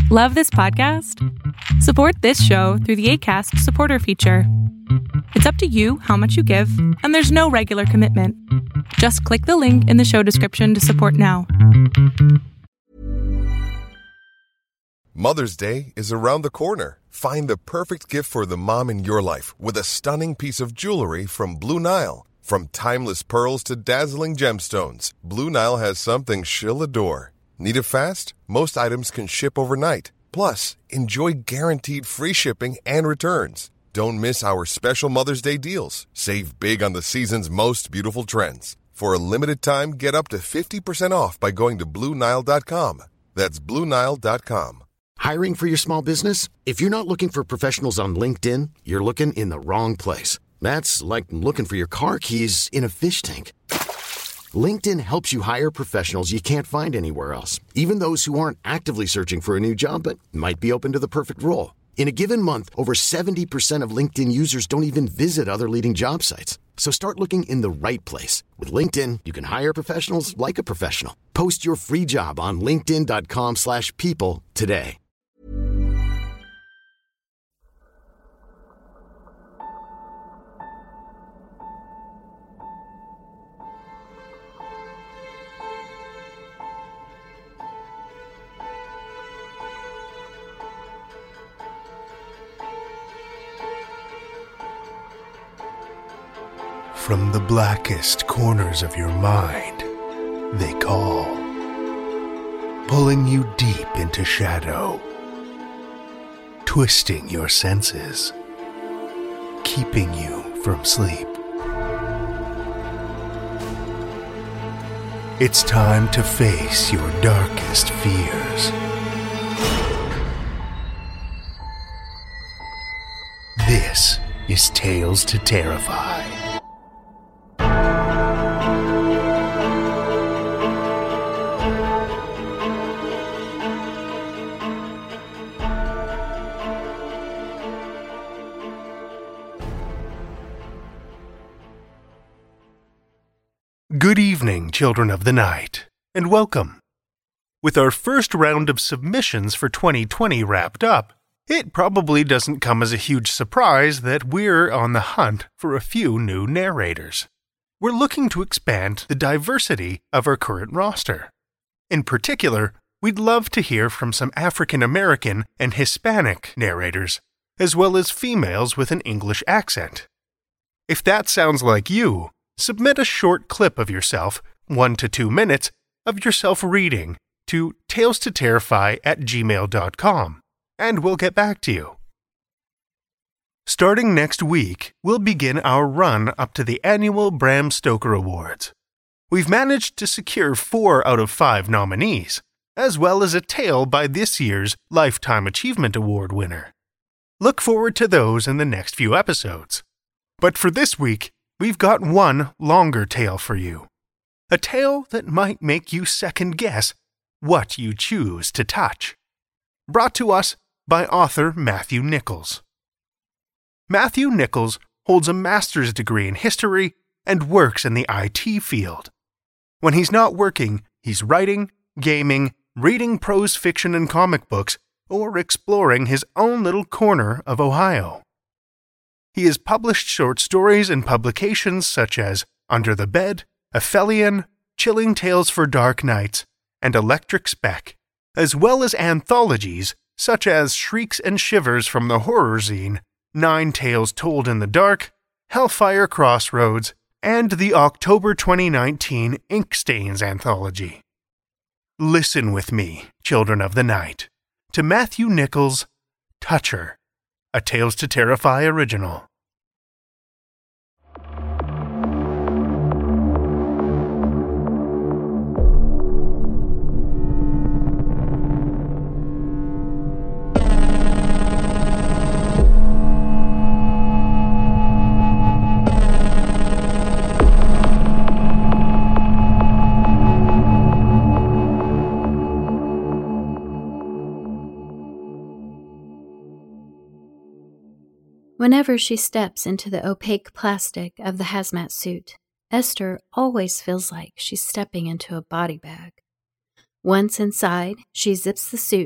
Love this podcast? Support this show through the Acast supporter feature. It's up to you how much you give, and there's no regular commitment. Just click the link in the show description to support now. Mother's Day is around the corner. Find the perfect gift for the mom in your life with a stunning piece of jewelry from Blue Nile. From timeless pearls to dazzling gemstones, Blue Nile has something she'll adore. Need it fast? Most items can ship overnight. Plus, enjoy guaranteed free shipping and returns. Don't miss our special Mother's Day deals. Save big on the season's most beautiful trends. For a limited time, get up to 50% off by going to BlueNile.com. That's BlueNile.com. Hiring for your small business? If you're not looking for professionals on LinkedIn, you're looking in the wrong place. That's like looking for your car keys in a fish tank. LinkedIn helps you hire professionals you can't find anywhere else, even those who aren't actively searching for a new job but might be open to the perfect role. In a given month, over 70% of LinkedIn users don't even visit other leading job sites. So start looking in the right place. With LinkedIn, you can hire professionals like a professional. Post your free job on linkedin.com/people today. From the blackest corners of your mind, they call, pulling you deep into shadow, twisting your senses, keeping you from sleep. It's time to face your darkest fears. This is Tales to Terrify. Good evening, children of the night, and welcome. With our first round of submissions for 2020 wrapped up, it probably doesn't come as a huge surprise that we're on the hunt for a few new narrators. We're looking to expand the diversity of our current roster. In particular, we'd love to hear from some African American and Hispanic narrators, as well as females with an English accent. If that sounds like you, submit a short clip of yourself, 1 to 2 minutes, of yourself reading to talestoterrify@gmail.com, and we'll get back to you. Starting next week, we'll begin our run up to the annual Bram Stoker Awards. We've managed to secure 4 out of 5 nominees, as well as a tale by this year's Lifetime Achievement Award winner. Look forward to those in the next few episodes. But for this week, we've got one longer tale for you. A tale that might make you second-guess what you choose to touch. Brought to us by author Matthew Nichols. Matthew Nichols holds a master's degree in history and works in the IT field. When he's not working, he's writing, gaming, reading prose fiction and comic books, or exploring his own little corner of Ohio. He has published short stories in publications such as Under the Bed, Aphelion, Chilling Tales for Dark Nights, and Electric Speck, as well as anthologies such as Shrieks and Shivers from the Horror Zine, 9 Tales Told in the Dark, Hellfire Crossroads, and the October 2019 Inkstains anthology. Listen with me, children of the night, to Matthew Nichols' Toucher, a Tales to Terrify original. Whenever she steps into the opaque plastic of the hazmat suit, Esther always feels like she's stepping into a body bag. Once inside, she zips the suit,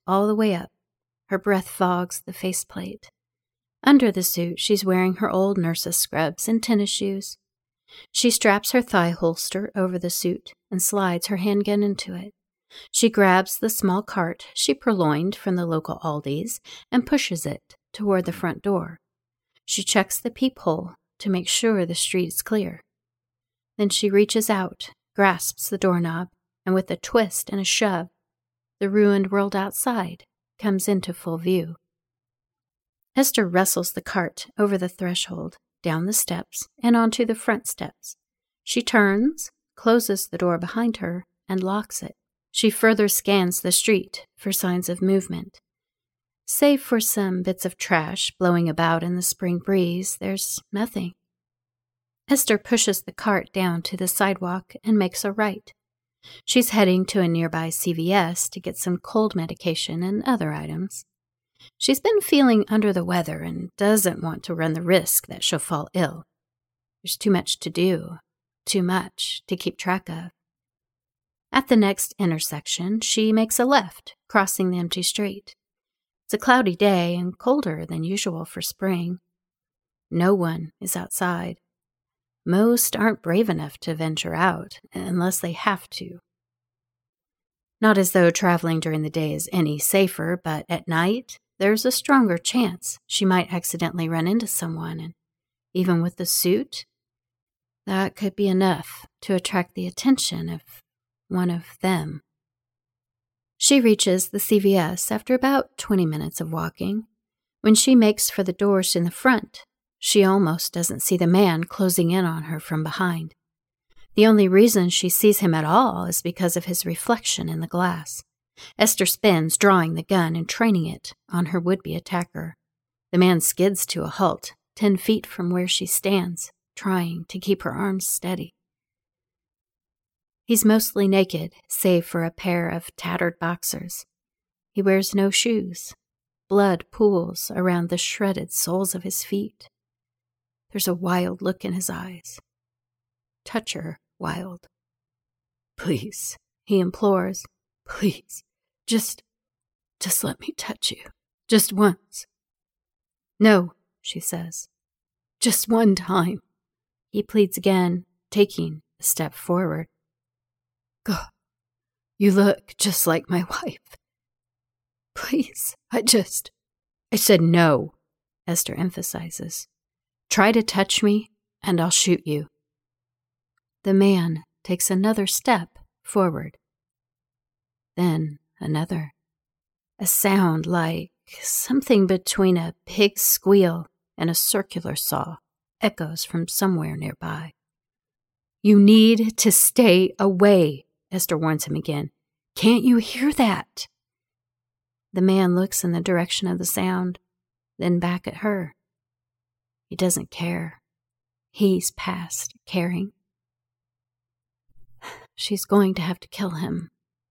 all the way up. Her breath fogs the faceplate. Under the suit, she's wearing her old nurse's scrubs and tennis shoes. She straps her thigh holster over the suit and slides her handgun into it. She grabs the small cart she purloined from the local Aldi's and pushes it toward the front door. She checks the peephole to make sure the street is clear. Then she reaches out, grasps the doorknob, and with a twist and a shove, the ruined world outside comes into full view. Esther wrestles the cart over the threshold, down the steps, and onto the front steps. She turns, closes the door behind her, and locks it. She further scans the street for signs of movement. Save for some bits of trash blowing about in the spring breeze, there's nothing. Esther pushes the cart down to the sidewalk and makes a right. She's heading to a nearby CVS to get some cold medication and other items. She's been feeling under the weather and doesn't want to run the risk that she'll fall ill. There's too much to do, too much to keep track of. At the next intersection, she makes a left, crossing the empty street. It's a cloudy day and colder than usual for spring. No one is outside. Most aren't brave enough to venture out unless they have to. Not as though traveling during the day is any safer, but at night, there's a stronger chance she might accidentally run into someone, and even with the suit, that could be enough to attract the attention of one of them. She reaches the CVS after about 20 minutes of walking. When she makes for the doors in the front, she almost doesn't see the man closing in on her from behind. The only reason she sees him at all is because of his reflection in the glass. Esther spins, drawing the gun and training it on her would-be attacker. The man skids to a halt, 10 feet from where she stands, trying to keep her arms steady. He's mostly naked, save for a pair of tattered boxers. He wears no shoes. Blood pools around the shredded soles of his feet. There's a wild look in his eyes. Touch her, wild. Please, he implores. Please, just let me touch you. Just once. No, she says. Just one time. He pleads again, taking a step forward. God, you look just like my wife. Please, I said no, Esther emphasizes. Try to touch me, and I'll shoot you. The man takes another step forward. Then another. A sound like something between a pig's squeal and a circular saw echoes from somewhere nearby. You need to stay away, Esther warns him again. Can't you hear that? The man looks in the direction of the sound, then back at her. He doesn't care. He's past caring. She's going to have to kill him.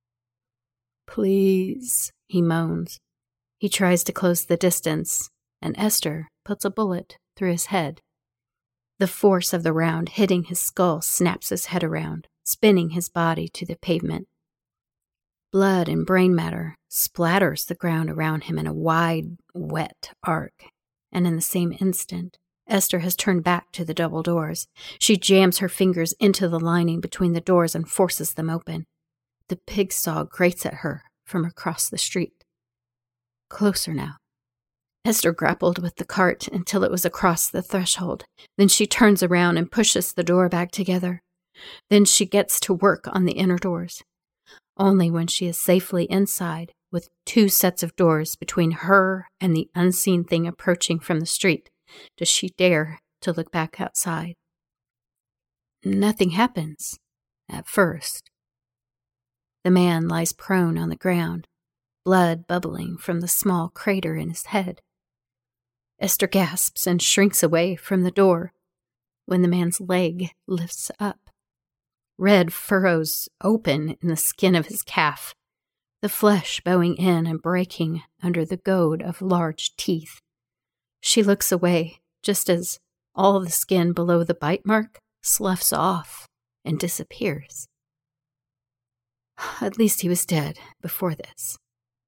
Please, he moans. He tries to close the distance, and Esther puts a bullet through his head. The force of the round hitting his skull snaps his head around, spinning his body to the pavement. Blood and brain matter splatters the ground around him in a wide, wet arc, and in the same instant, Esther has turned back to the double doors. She jams her fingers into the lining between the doors and forces them open. The pig saw grates at her from across the street. Closer now. Esther grappled with the cart until it was across the threshold. Then she turns around and pushes the door back together. Then she gets to work on the inner doors. Only when she is safely inside, with 2 sets of doors between her and the unseen thing approaching from the street, does she dare to look back outside. Nothing happens, at first. The man lies prone on the ground, blood bubbling from the small crater in his head. Esther gasps and shrinks away from the door when the man's leg lifts up. Red furrows open in the skin of his calf, the flesh bowing in and breaking under the goad of large teeth. She looks away just as all the skin below the bite mark sloughs off and disappears. At least he was dead before this.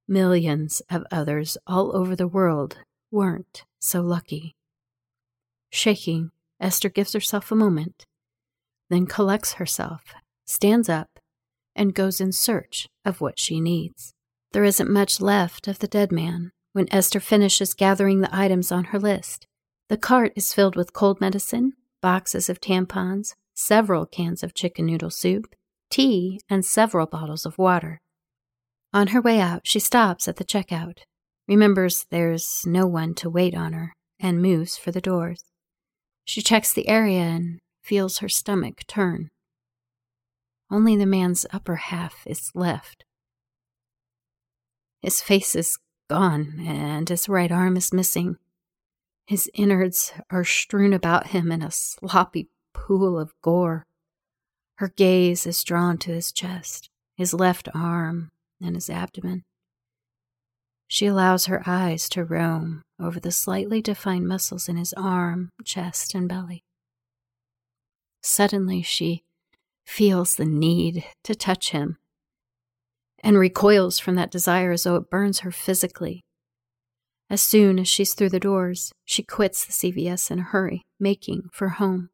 Millions of others all over the world weren't so lucky. Shaking, Esther gives herself a moment, then collects herself, stands up, and goes in search of what she needs. There isn't much left of the dead man when Esther finishes gathering the items on her list. The cart is filled with cold medicine, boxes of tampons, several cans of chicken noodle soup, tea, and several bottles of water. On her way out, she stops at the checkout, remembers there's no one to wait on her, and moves for the doors. She checks the area and feels her stomach turn. Only the man's upper half is left. His face is gone, and his right arm is missing. His innards are strewn about him in a sloppy pool of gore. Her gaze is drawn to his chest, his left arm, and his abdomen. She allows her eyes to roam over the slightly defined muscles in his arm, chest, and belly. Suddenly, she feels the need to touch him and recoils from that desire as though it burns her physically. As soon as she's through the doors, she quits the CVS in a hurry, making for home.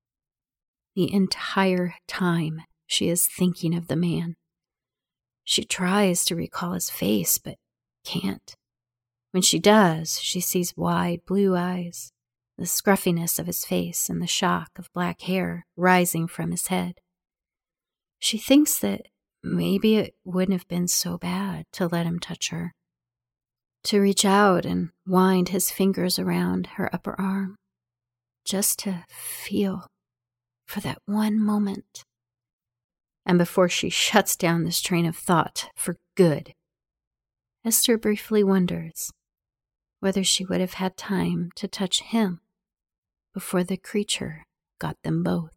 The entire time, she is thinking of the man. She tries to recall his face, but can't. When she does, she sees wide blue eyes, the scruffiness of his face, and the shock of black hair rising from his head. She thinks that maybe it wouldn't have been so bad to let him touch her, to reach out and wind his fingers around her upper arm, just to feel for that one moment. And before she shuts down this train of thought for good, Esther briefly wonders whether she would have had time to touch him before the creature got them both.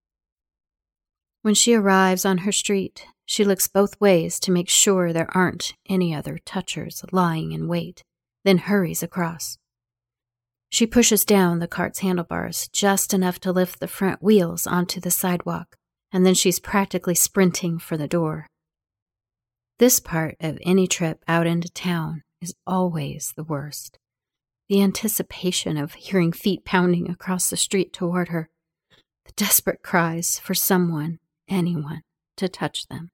When she arrives on her street, she looks both ways to make sure there aren't any other touchers lying in wait, then hurries across. She pushes down the cart's handlebars just enough to lift the front wheels onto the sidewalk, and then she's practically sprinting for the door. This part of any trip out into town is always the worst. The anticipation of hearing feet pounding across the street toward her, the desperate cries for someone, anyone, to touch them.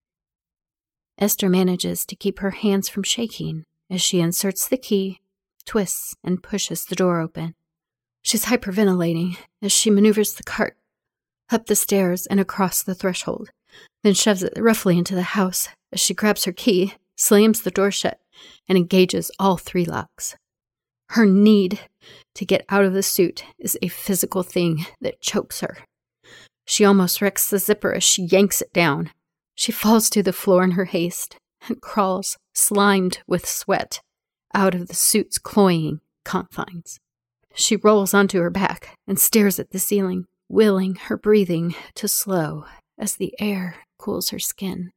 Esther manages to keep her hands from shaking as she inserts the key, twists, and pushes the door open. She's hyperventilating as she maneuvers the cart up the stairs and across the threshold, then shoves it roughly into the house as she grabs her key, slams the door shut, and engages all 3 locks. Her need to get out of the suit is a physical thing that chokes her. She almost wrecks the zipper as she yanks it down. She falls to the floor in her haste and crawls, slimed with sweat, out of the suit's cloying confines. She rolls onto her back and stares at the ceiling, willing her breathing to slow as the air cools her skin.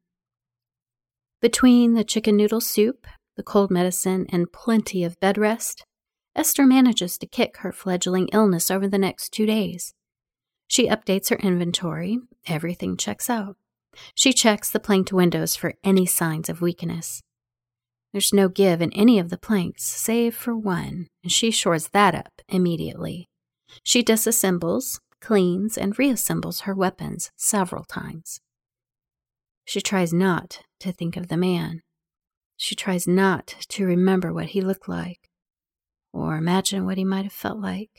Between the chicken noodle soup, the cold medicine, and plenty of bed rest, Esther manages to kick her fledgling illness over the next 2 days. She updates her inventory. Everything checks out. She checks the planked windows for any signs of weakness. There's no give in any of the planks, save for one, and she shores that up immediately. She disassembles, cleans, and reassembles her weapons several times. She tries not to think of the man. She tries not to remember what he looked like, or imagine what he might have felt like.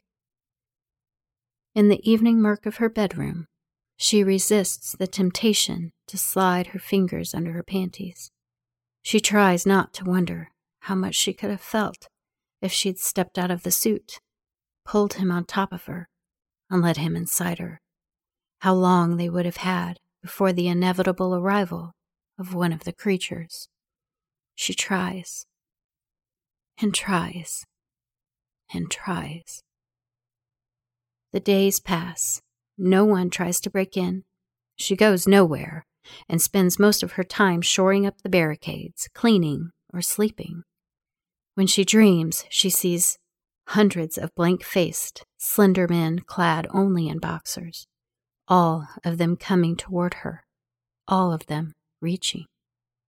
In the evening murk of her bedroom, she resists the temptation to slide her fingers under her panties. She tries not to wonder how much she could have felt if she'd stepped out of the suit, pulled him on top of her, and let him inside her. How long they would have had before the inevitable arrival of one of the creatures. She tries, and tries, and tries. The days pass. No one tries to break in. She goes nowhere and spends most of her time shoring up the barricades, cleaning, or sleeping. When she dreams, she sees hundreds of blank-faced, slender men clad only in boxers, all of them coming toward her, all of them reaching.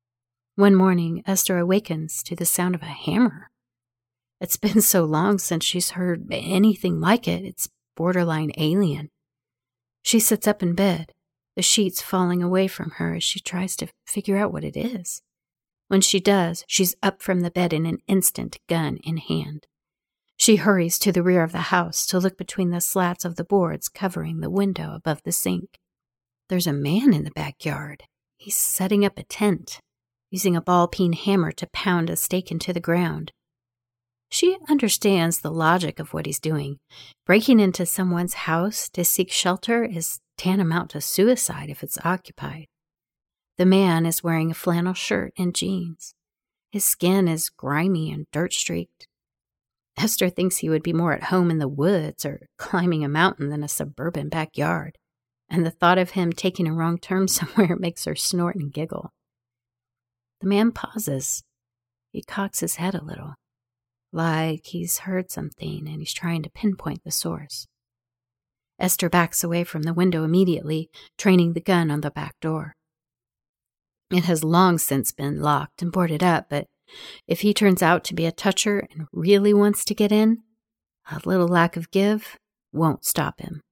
One morning, Esther awakens to the sound of a hammer. It's been so long since she's heard anything like it, it's borderline alien. She sits up in bed, the sheets falling away from her as she tries to figure out what it is. When she does, she's up from the bed in an instant, gun in hand. She hurries to the rear of the house to look between the slats of the boards covering the window above the sink. There's a man in the backyard. He's setting up a tent, using a ball-peen hammer to pound a stake into the ground. She understands the logic of what he's doing. Breaking into someone's house to seek shelter is tantamount to suicide if it's occupied. The man is wearing a flannel shirt and jeans. His skin is grimy and dirt-streaked. Esther thinks he would be more at home in the woods or climbing a mountain than a suburban backyard, and the thought of him taking a wrong turn somewhere makes her snort and giggle. The man pauses. He cocks his head a little, like he's heard something and he's trying to pinpoint the source. Esther backs away from the window immediately, training the gun on the back door. It has long since been locked and boarded up, but if he turns out to be a toucher and really wants to get in, a little lack of give won't stop him.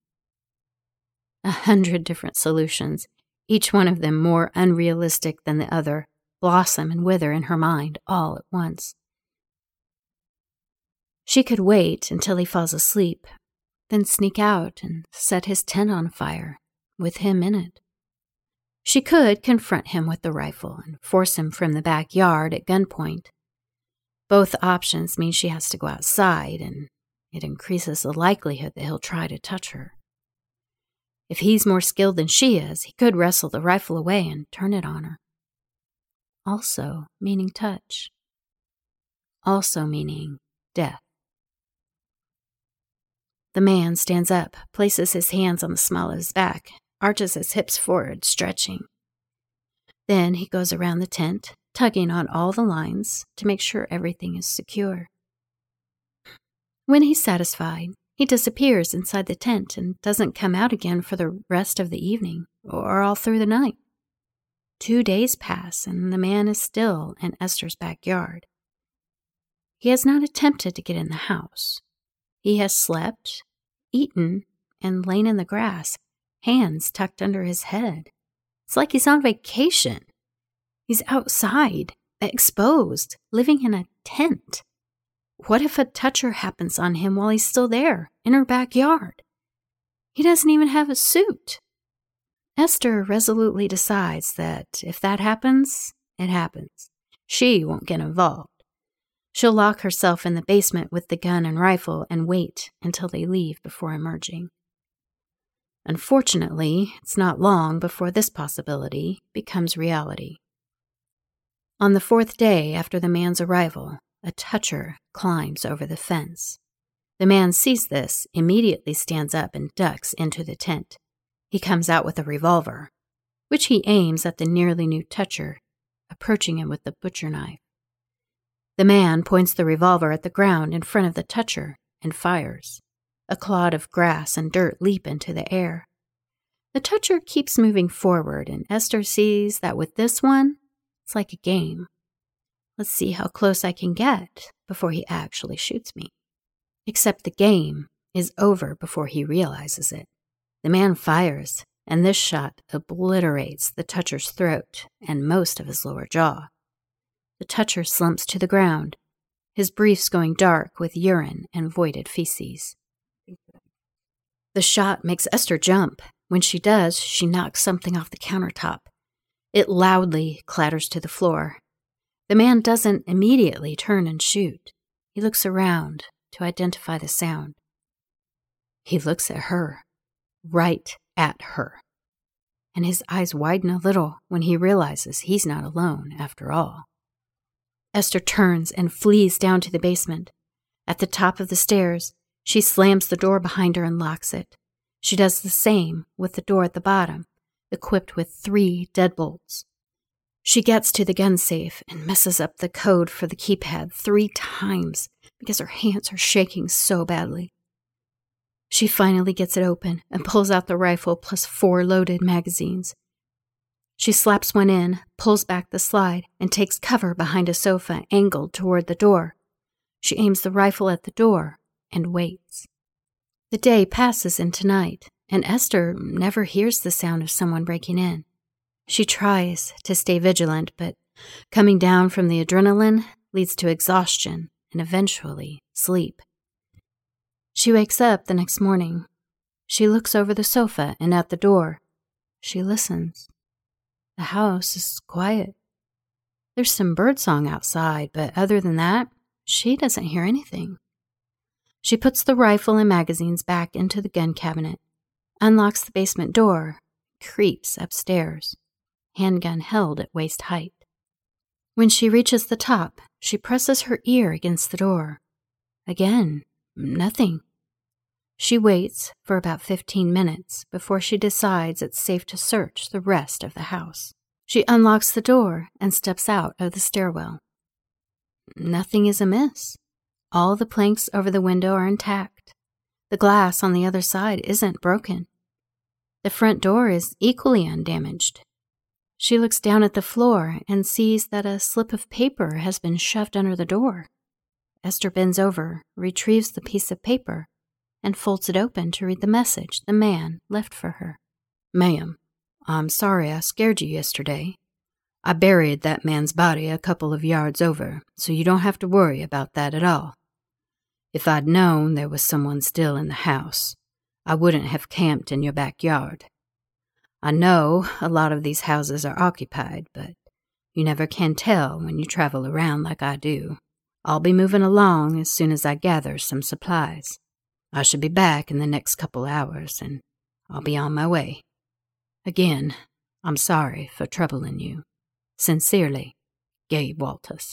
100 different solutions, each one of them more unrealistic than the other, blossom and wither in her mind all at once. She could wait until he falls asleep, then sneak out and set his tent on fire, with him in it. She could confront him with the rifle and force him from the backyard at gunpoint. Both options mean she has to go outside, and it increases the likelihood that he'll try to touch her. If he's more skilled than she is, he could wrestle the rifle away and turn it on her. Also meaning touch. Also meaning death. The man stands up, places his hands on the small of his back, arches his hips forward, stretching. Then he goes around the tent, tugging on all the lines to make sure everything is secure. When he's satisfied, he disappears inside the tent and doesn't come out again for the rest of the evening or all through the night. 2 days pass and the man is still in Esther's backyard. He has not attempted to get in the house. He has slept, eaten, and lain in the grass, hands tucked under his head. It's like he's on vacation. He's outside, exposed, living in a tent. What if a toucher happens on him while he's still there, in her backyard? He doesn't even have a suit. Esther resolutely decides that if that happens, it happens. She won't get involved. She'll lock herself in the basement with the gun and rifle and wait until they leave before emerging. Unfortunately, it's not long before this possibility becomes reality. On the 4th day after the man's arrival, a toucher climbs over the fence. The man sees this, immediately stands up and ducks into the tent. He comes out with a revolver, which he aims at the nearly nude toucher, approaching him with the butcher knife. The man points the revolver at the ground in front of the toucher and fires. A clod of grass and dirt leap into the air. The toucher keeps moving forward, and Esther sees that with this one, it's like a game. Let's see how close I can get before he actually shoots me. Except the game is over before he realizes it. The man fires, and this shot obliterates the toucher's throat and most of his lower jaw. The toucher slumps to the ground, his briefs going dark with urine and voided feces. The shot makes Esther jump. When she does, she knocks something off the countertop. It loudly clatters to the floor. The man doesn't immediately turn and shoot. He looks around to identify the sound. He looks at her, right at her, and his eyes widen a little when he realizes he's not alone after all. Esther turns and flees down to the basement. At the top of the stairs, she slams the door behind her and locks it. She does the same with the door at the bottom, equipped with 3 deadbolts. She gets to the gun safe and messes up the code for the keypad 3 times because her hands are shaking so badly. She finally gets it open and pulls out the rifle plus 4 loaded magazines. She slaps one in, pulls back the slide, and takes cover behind a sofa angled toward the door. She aims the rifle at the door and waits. The day passes into night, and Esther never hears the sound of someone breaking in. She tries to stay vigilant, but coming down from the adrenaline leads to exhaustion and eventually sleep. She wakes up the next morning. She looks over the sofa and at the door. She listens. The house is quiet. There's some birdsong outside, but other than that, she doesn't hear anything. She puts the rifle and magazines back into the gun cabinet, unlocks the basement door, creeps upstairs, handgun held at waist height. When she reaches the top, she presses her ear against the door. Again, nothing. She waits for about 15 minutes before she decides it's safe to search the rest of the house. She unlocks the door and steps out of the stairwell. Nothing is amiss. All the planks over the window are intact. The glass on the other side isn't broken. The front door is equally undamaged. She looks down at the floor and sees that a slip of paper has been shoved under the door. Esther bends over, retrieves the piece of paper, and folds it open to read the message the man left for her. "Ma'am, I'm sorry I scared you yesterday. I buried that man's body a couple of yards over, so you don't have to worry about that at all. If I'd known there was someone still in the house, I wouldn't have camped in your backyard. I know a lot of these houses are occupied, but you never can tell when you travel around like I do. I'll be moving along as soon as I gather some supplies. I should be back in the next couple hours, and I'll be on my way. Again, I'm sorry for troubling you. Sincerely, Gabe Walters."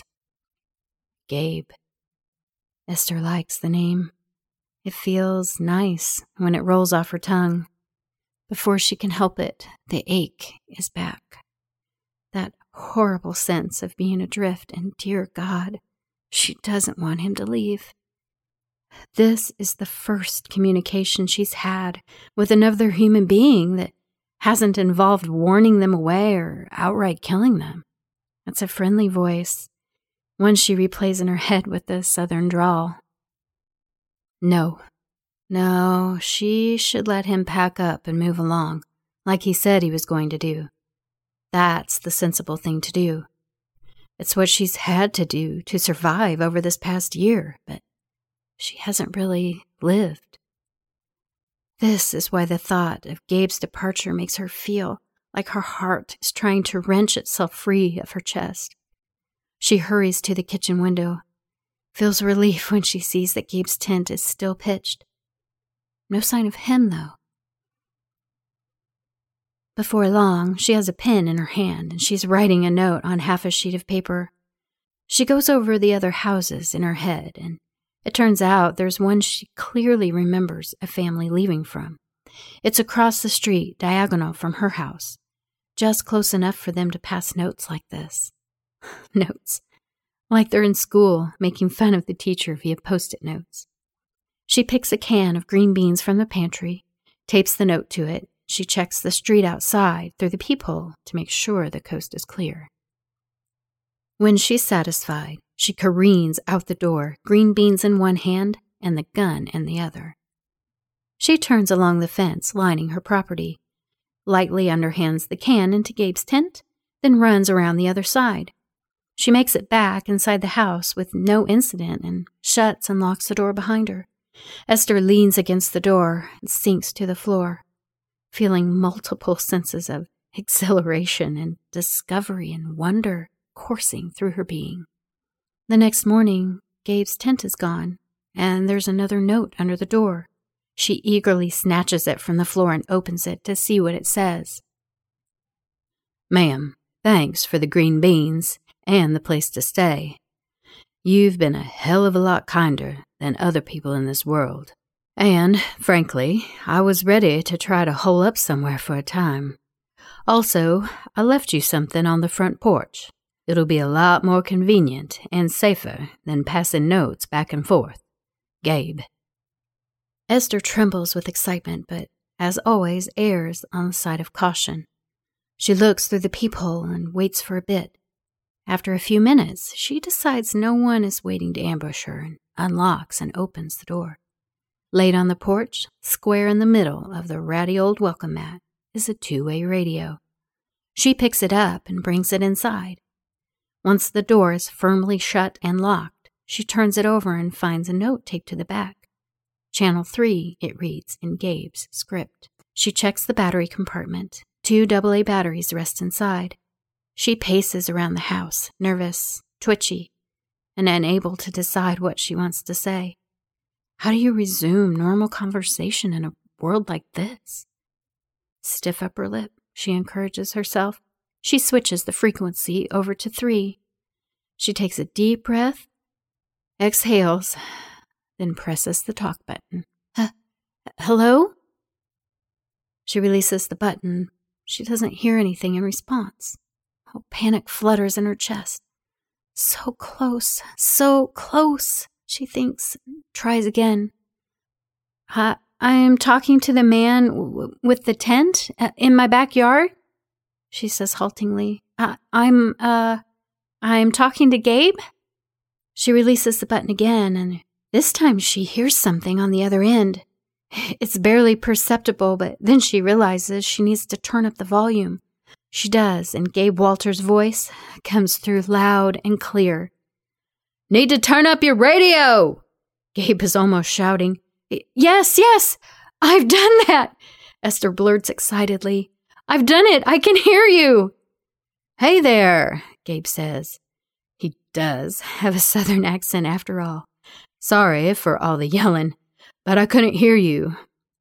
Gabe. Esther likes the name. It feels nice when it rolls off her tongue. Before she can help it, the ache is back. That horrible sense of being adrift, and dear God, she doesn't want him to leave. This is the first communication she's had with another human being that hasn't involved warning them away or outright killing them. It's a friendly voice, one she replays in her head with a southern drawl. No, she should let him pack up and move along, like he said he was going to do. That's the sensible thing to do. It's what she's had to do to survive over this past year, but she hasn't really lived. This is why the thought of Gabe's departure makes her feel like her heart is trying to wrench itself free of her chest. She hurries to the kitchen window, feels relief when she sees that Gabe's tent is still pitched. No sign of him, though. Before long, she has a pen in her hand and she's writing a note on half a sheet of paper. She goes over the other houses in her head, and it turns out there's one she clearly remembers a family leaving from. It's across the street, diagonal from her house, just close enough for them to pass notes like this. Notes. Like they're in school, making fun of the teacher via Post-it notes. She picks a can of green beans from the pantry, tapes the note to it. She checks the street outside through the peephole to make sure the coast is clear. When she's satisfied, she careens out the door, green beans in one hand and the gun in the other. She turns along the fence lining her property, lightly underhands the can into Gabe's tent, then runs around the other side. She makes it back inside the house with no incident and shuts and locks the door behind her. Esther leans against the door and sinks to the floor, feeling multiple senses of exhilaration and discovery and wonder coursing through her being. The next morning, Gabe's tent is gone, and there's another note under the door. She eagerly snatches it from the floor and opens it to see what it says. "Ma'am, thanks for the green beans and the place to stay. You've been a hell of a lot kinder than other people in this world. And, frankly, I was ready to try to hole up somewhere for a time. Also, I left you something on the front porch. It'll be a lot more convenient and safer than passing notes back and forth. Gabe." Esther trembles with excitement, but, as always, errs on the side of caution. She looks through the peephole and waits for a bit. After a few minutes, she decides no one is waiting to ambush her and unlocks and opens the door. Laid on the porch, square in the middle of the ratty old welcome mat, is a two-way radio. She picks it up and brings it inside. Once the door is firmly shut and locked, she turns it over and finds a note taped to the back. Channel 3, it reads in Gabe's script. She checks the battery compartment. 2 AA batteries rest inside. She paces around the house, nervous, twitchy, and unable to decide what she wants to say. How do you resume normal conversation in a world like this? Stiff upper lip, she encourages herself. She switches the frequency over to 3. She takes a deep breath, exhales, then presses the talk button. Hello? She releases the button. She doesn't hear anything in response. Oh, panic flutters in her chest. So close, she thinks, tries again. I am talking to the man with the tent in my backyard, she says haltingly. I'm talking to Gabe? She releases the button again, and this time she hears something on the other end. It's barely perceptible, but then she realizes she needs to turn up the volume. She does, and Gabe Walters' voice comes through loud and clear. Need to turn up your radio! Gabe is almost shouting. Yes, I've done that, Esther blurts excitedly. I've done it, I can hear you. Hey there, Gabe says. He does have a southern accent after all. Sorry for all the yelling, but I couldn't hear you.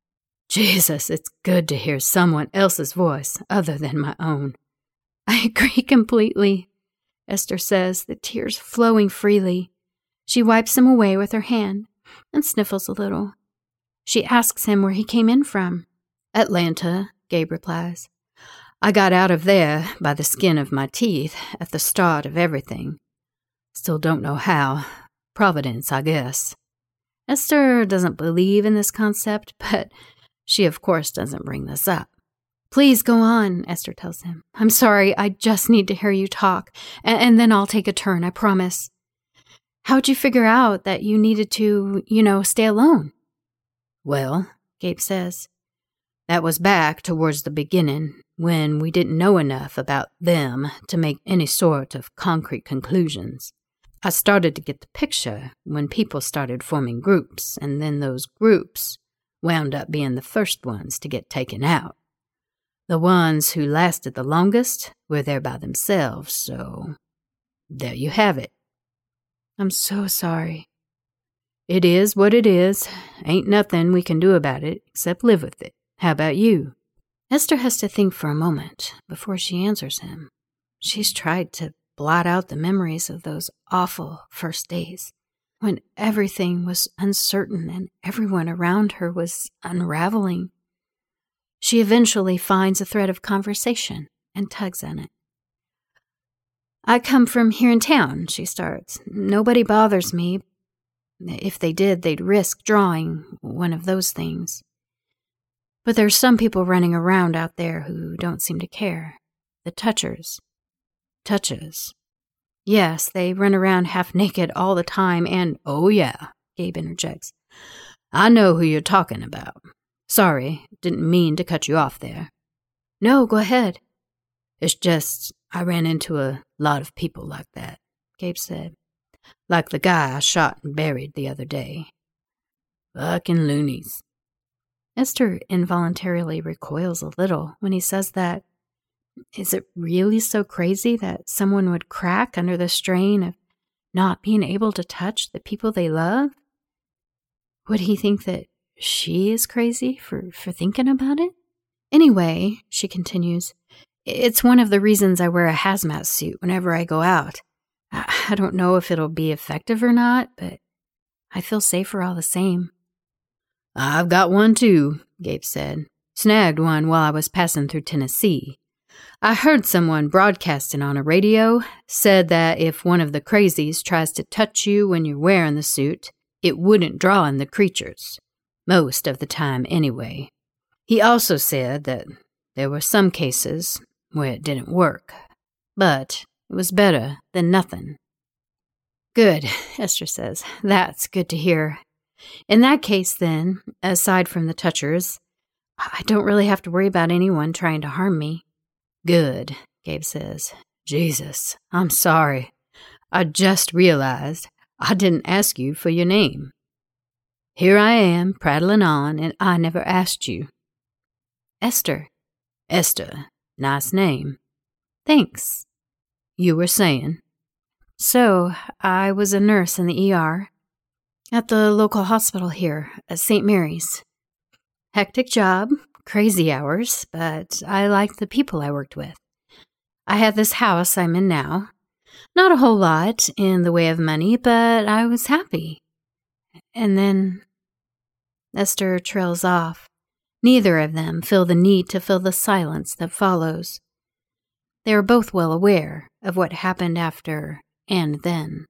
Jesus, it's good to hear someone else's voice other than my own. I agree completely, Esther says, the tears flowing freely. She wipes them away with her hand and sniffles a little. She asks him where he came in from. Atlanta, Gabe replies. I got out of there by the skin of my teeth at the start of everything. Still don't know how. Providence, I guess. Esther doesn't believe in this concept, but she, of course, doesn't bring this up. Please go on, Esther tells him. I'm sorry, I just need to hear you talk, and then I'll take a turn, I promise. How'd you figure out that you needed to, stay alone? Well, Gabe says, that was back towards the beginning, when we didn't know enough about them to make any sort of concrete conclusions. I started to get the picture when people started forming groups, and then those groups wound up being the first ones to get taken out. The ones who lasted the longest were there by themselves, so there you have it. I'm so sorry. It is what it is. Ain't nothing we can do about it except live with it. How about you? Esther has to think for a moment before she answers him. She's tried to blot out the memories of those awful first days, when everything was uncertain and everyone around her was unraveling. She eventually finds a thread of conversation and tugs on it. I come from here in town, she starts. Nobody bothers me. If they did, they'd risk drawing one of those things. But there's some people running around out there who don't seem to care. The touchers. Touches. Yes, they run around half naked all the time and, oh yeah, Gabe interjects. I know who you're talking about. Sorry, didn't mean to cut you off there. No, go ahead. It's just, I ran into a lot of people like that, Gabe said. Like the guy I shot and buried the other day. Fucking loonies. Esther involuntarily recoils a little when he says that. Is it really so crazy that someone would crack under the strain of not being able to touch the people they love? Would he think that she is crazy for thinking about it? Anyway, she continues, it's one of the reasons I wear a hazmat suit whenever I go out. I don't know if it'll be effective or not, but I feel safer all the same. I've got one too, Gabe said. Snagged one while I was passing through Tennessee. I heard someone broadcasting on a radio said that if one of the crazies tries to touch you when you're wearing the suit, it wouldn't draw in the creatures. Most of the time anyway. He also said that there were some cases, where it didn't work, but it was better than nothing. Good, Esther says. That's good to hear. In that case, then, aside from the touchers, I don't really have to worry about anyone trying to harm me. Good, Gabe says. Jesus, I'm sorry. I just realized I didn't ask you for your name. Here I am, prattling on, and I never asked you. Esther. Esther. Nice name. Thanks. You were saying? So, I was a nurse in the ER at the local hospital here at St. Mary's. Hectic job, crazy hours, but I liked the people I worked with. I had this house I'm in now. Not a whole lot in the way of money, but I was happy. And then Esther trails off. Neither of them feel the need to fill the silence that follows. They are both well aware of what happened after and then.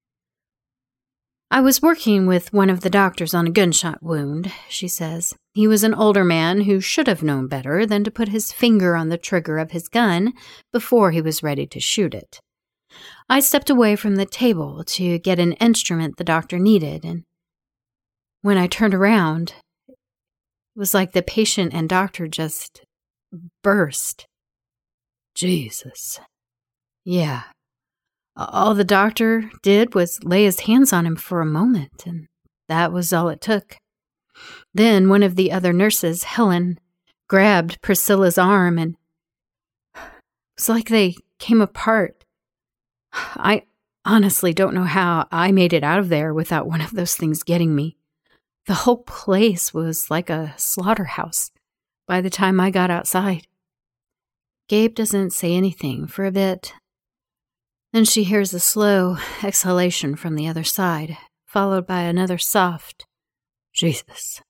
I was working with one of the doctors on a gunshot wound, she says. He was an older man who should have known better than to put his finger on the trigger of his gun before he was ready to shoot it. I stepped away from the table to get an instrument the doctor needed, and when I turned around, it was like the patient and doctor just burst. Jesus. Yeah. All the doctor did was lay his hands on him for a moment, and that was all it took. Then one of the other nurses, Helen, grabbed Priscilla's arm, and it was like they came apart. I honestly don't know how I made it out of there without one of those things getting me. The whole place was like a slaughterhouse by the time I got outside. Gabe doesn't say anything for a bit. Then she hears a slow exhalation from the other side, followed by another soft, Jesus.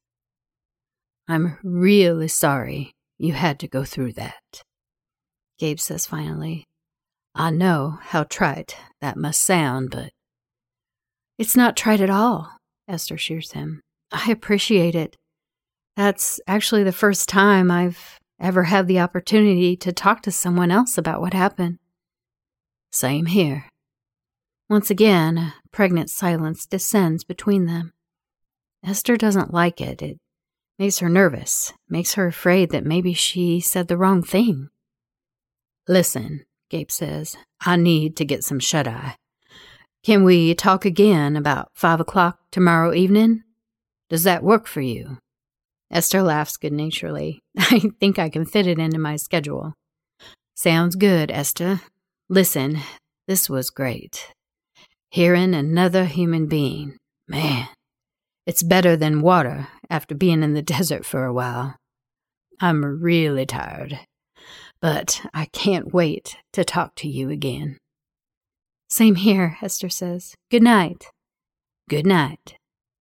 I'm really sorry you had to go through that, Gabe says finally. I know how trite that must sound, but it's not trite at all, Esther assures him. I appreciate it. That's actually the first time I've ever had the opportunity to talk to someone else about what happened. Same here. Once again, a pregnant silence descends between them. Esther doesn't like it. It makes her nervous, makes her afraid that maybe she said the wrong thing. Listen, Gabe says, I need to get some shut-eye. Can we talk again about 5 o'clock tomorrow evening? Does that work for you? Esther laughs good-naturedly. I think I can fit it into my schedule. Sounds good, Esther. Listen, this was great. Hearing another human being. Man, it's better than water after being in the desert for a while. I'm really tired, but I can't wait to talk to you again. Same here, Esther says. Good night. Good night.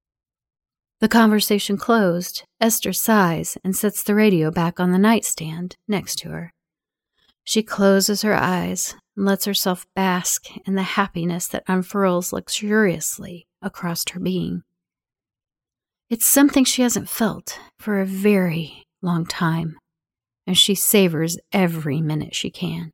The conversation closed. Esther sighs and sets the radio back on the nightstand next to her. She closes her eyes and lets herself bask in the happiness that unfurls luxuriously across her being. It's something she hasn't felt for a very long time, and she savors every minute she can.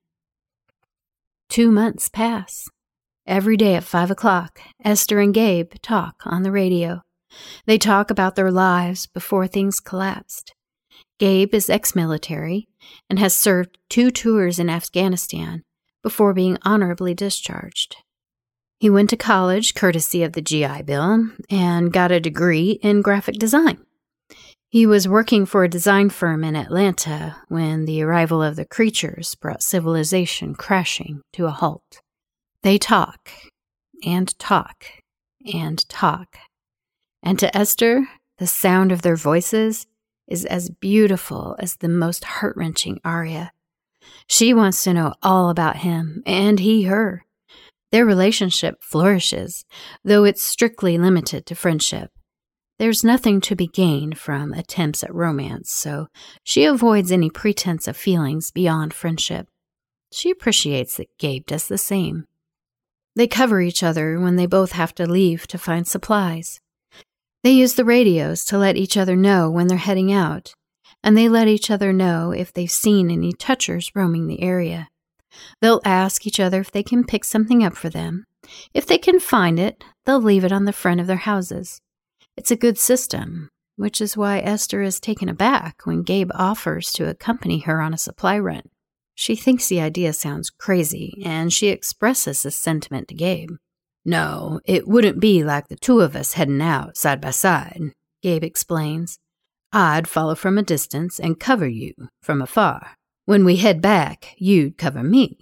2 months pass. Every day at 5 o'clock, Esther and Gabe talk on the radio. They talk about their lives before things collapsed. Gabe is ex-military and has served 2 tours in Afghanistan before being honorably discharged. He went to college courtesy of the GI Bill and got a degree in graphic design. He was working for a design firm in Atlanta when the arrival of the creatures brought civilization crashing to a halt. They talk and talk and talk. And to Esther, the sound of their voices is as beautiful as the most heart-wrenching aria. She wants to know all about him, and he her. Their relationship flourishes, though it's strictly limited to friendship. There's nothing to be gained from attempts at romance, so she avoids any pretense of feelings beyond friendship. She appreciates that Gabe does the same. They cover each other when they both have to leave to find supplies. They use the radios to let each other know when they're heading out, and they let each other know if they've seen any touchers roaming the area. They'll ask each other if they can pick something up for them. If they can find it, they'll leave it on the front of their houses. It's a good system, which is why Esther is taken aback when Gabe offers to accompany her on a supply run. She thinks the idea sounds crazy, and she expresses this sentiment to Gabe. "No, it wouldn't be like the two of us heading out side by side," Gabe explains. "I'd follow from a distance and cover you from afar. When we head back, you'd cover me."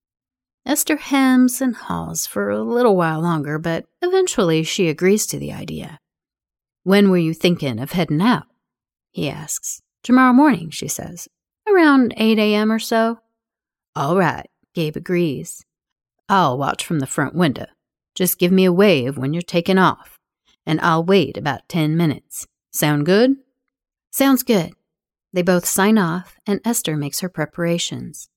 Esther hems and haws for a little while longer, but eventually she agrees to the idea. "When were you thinking of heading out?" he asks. "Tomorrow morning," she says. "Around 8 a.m. or so." "All right," Gabe agrees. "I'll watch from the front window. Just give me a wave when you're taking off, and I'll wait about 10 minutes. Sound good?" "Sounds good." They both sign off, and Esther makes her preparations.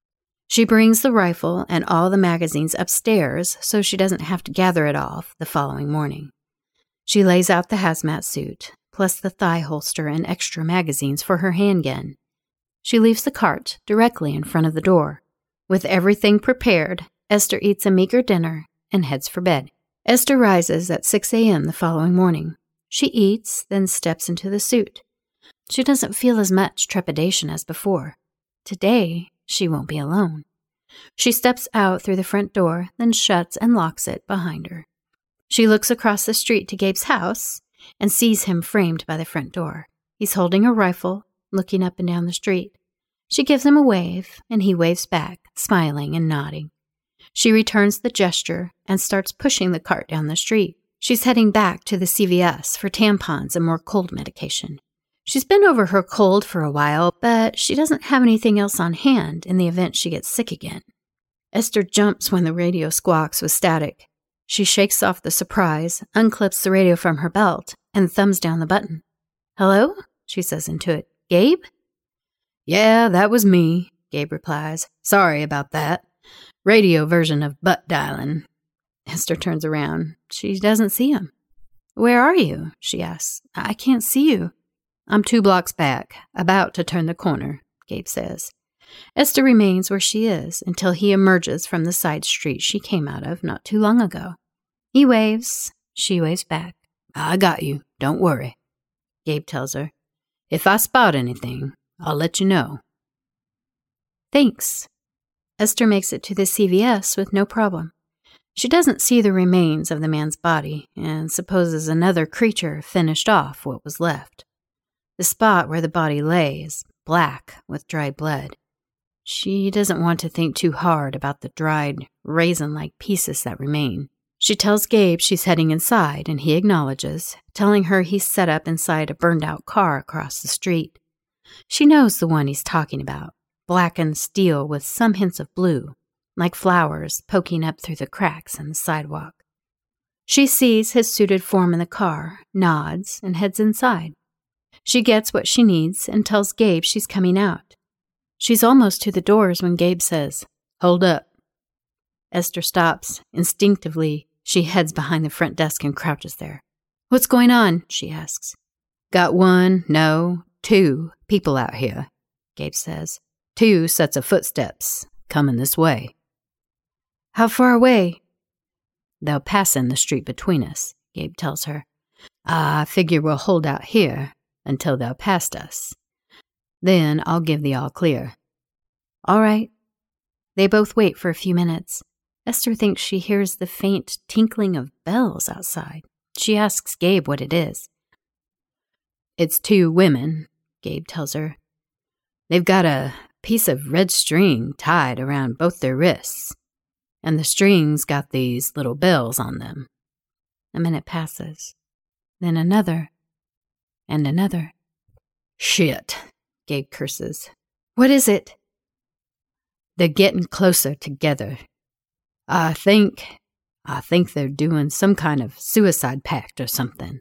She brings the rifle and all the magazines upstairs so she doesn't have to gather it all the following morning. She lays out the hazmat suit, plus the thigh holster and extra magazines for her handgun. She leaves the cart directly in front of the door. With everything prepared, Esther eats a meager dinner and heads for bed. Esther rises at 6 a.m. the following morning. She eats, then steps into the suit. She doesn't feel as much trepidation as before. Today, she won't be alone. She steps out through the front door, then shuts and locks it behind her. She looks across the street to Gabe's house and sees him framed by the front door. He's holding a rifle, looking up and down the street. She gives him a wave, and he waves back, smiling and nodding. She returns the gesture and starts pushing the cart down the street. She's heading back to the CVS for tampons and more cold medication. She's been over her cold for a while, but she doesn't have anything else on hand in the event she gets sick again. Esther jumps when the radio squawks with static. She shakes off the surprise, unclips the radio from her belt, and thumbs down the button. "Hello?" she says into it. "Gabe?" "Yeah, that was me," Gabe replies. "Sorry about that. Radio version of butt dialing." Esther turns around. She doesn't see him. "Where are you?" she asks. "I can't see you." "I'm 2 blocks back, about to turn the corner," Gabe says. Esther remains where she is until he emerges from the side street she came out of not too long ago. He waves. She waves back. "I got you. Don't worry," Gabe tells her. "If I spot anything, I'll let you know." "Thanks." Esther makes it to the CVS with no problem. She doesn't see the remains of the man's body and supposes another creature finished off what was left. The spot where the body lay is black with dry blood. She doesn't want to think too hard about the dried, raisin-like pieces that remain. She tells Gabe she's heading inside, and he acknowledges, telling her he's set up inside a burned-out car across the street. She knows the one he's talking about, blackened steel with some hints of blue, like flowers poking up through the cracks in the sidewalk. She sees his suited form in the car, nods, and heads inside. She gets what she needs and tells Gabe she's coming out. She's almost to the doors when Gabe says, "Hold up." Esther stops. Instinctively, she heads behind the front desk and crouches there. "What's going on?" she asks. "Got 2 people out here," Gabe says. 2 sets of footsteps coming this way." "How far away?" "They'll pass in the street between us," Gabe tells her. "I figure we'll hold out here until they're past us. Then I'll give the all clear." "All right." They both wait for a few minutes. Esther thinks she hears the faint tinkling of bells outside. She asks Gabe what it is. "It's 2 women," Gabe tells her. "They've got a piece of red string tied around both their wrists, and the string's got these little bells on them." A minute passes. Then another. And another. "Shit," Gabe curses. "What is it?" "They're getting closer together. I think they're doing some kind of suicide pact or something.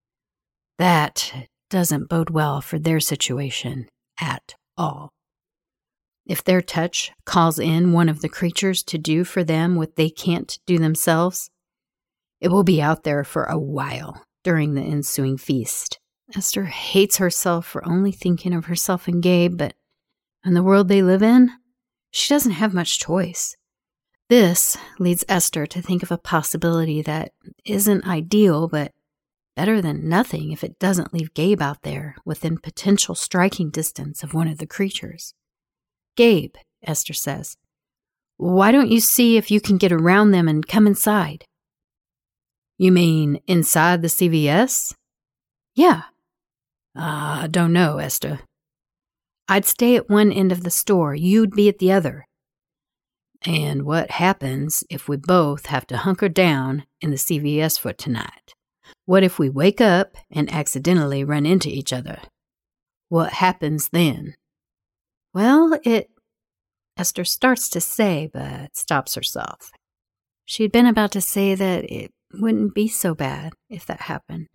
That doesn't bode well for their situation at all. If their touch calls in one of the creatures to do for them what they can't do themselves, it will be out there for a while during the ensuing feast. Esther hates herself for only thinking of herself and Gabe, but in the world they live in, she doesn't have much choice. This leads Esther to think of a possibility that isn't ideal, but better than nothing if it doesn't leave Gabe out there within potential striking distance of one of the creatures. "Gabe," Esther says, "why don't you see if you can get around them and come inside?" "You mean inside the CVS?" "Yeah." "I don't know, Esther." "I'd stay at one end of the store. You'd be at the other." "And what happens if we both have to hunker down in the CVS for tonight? What if we wake up and accidentally run into each other? What happens then?" "Well, Esther starts to say, but stops herself. She'd been about to say that it wouldn't be so bad if that happened.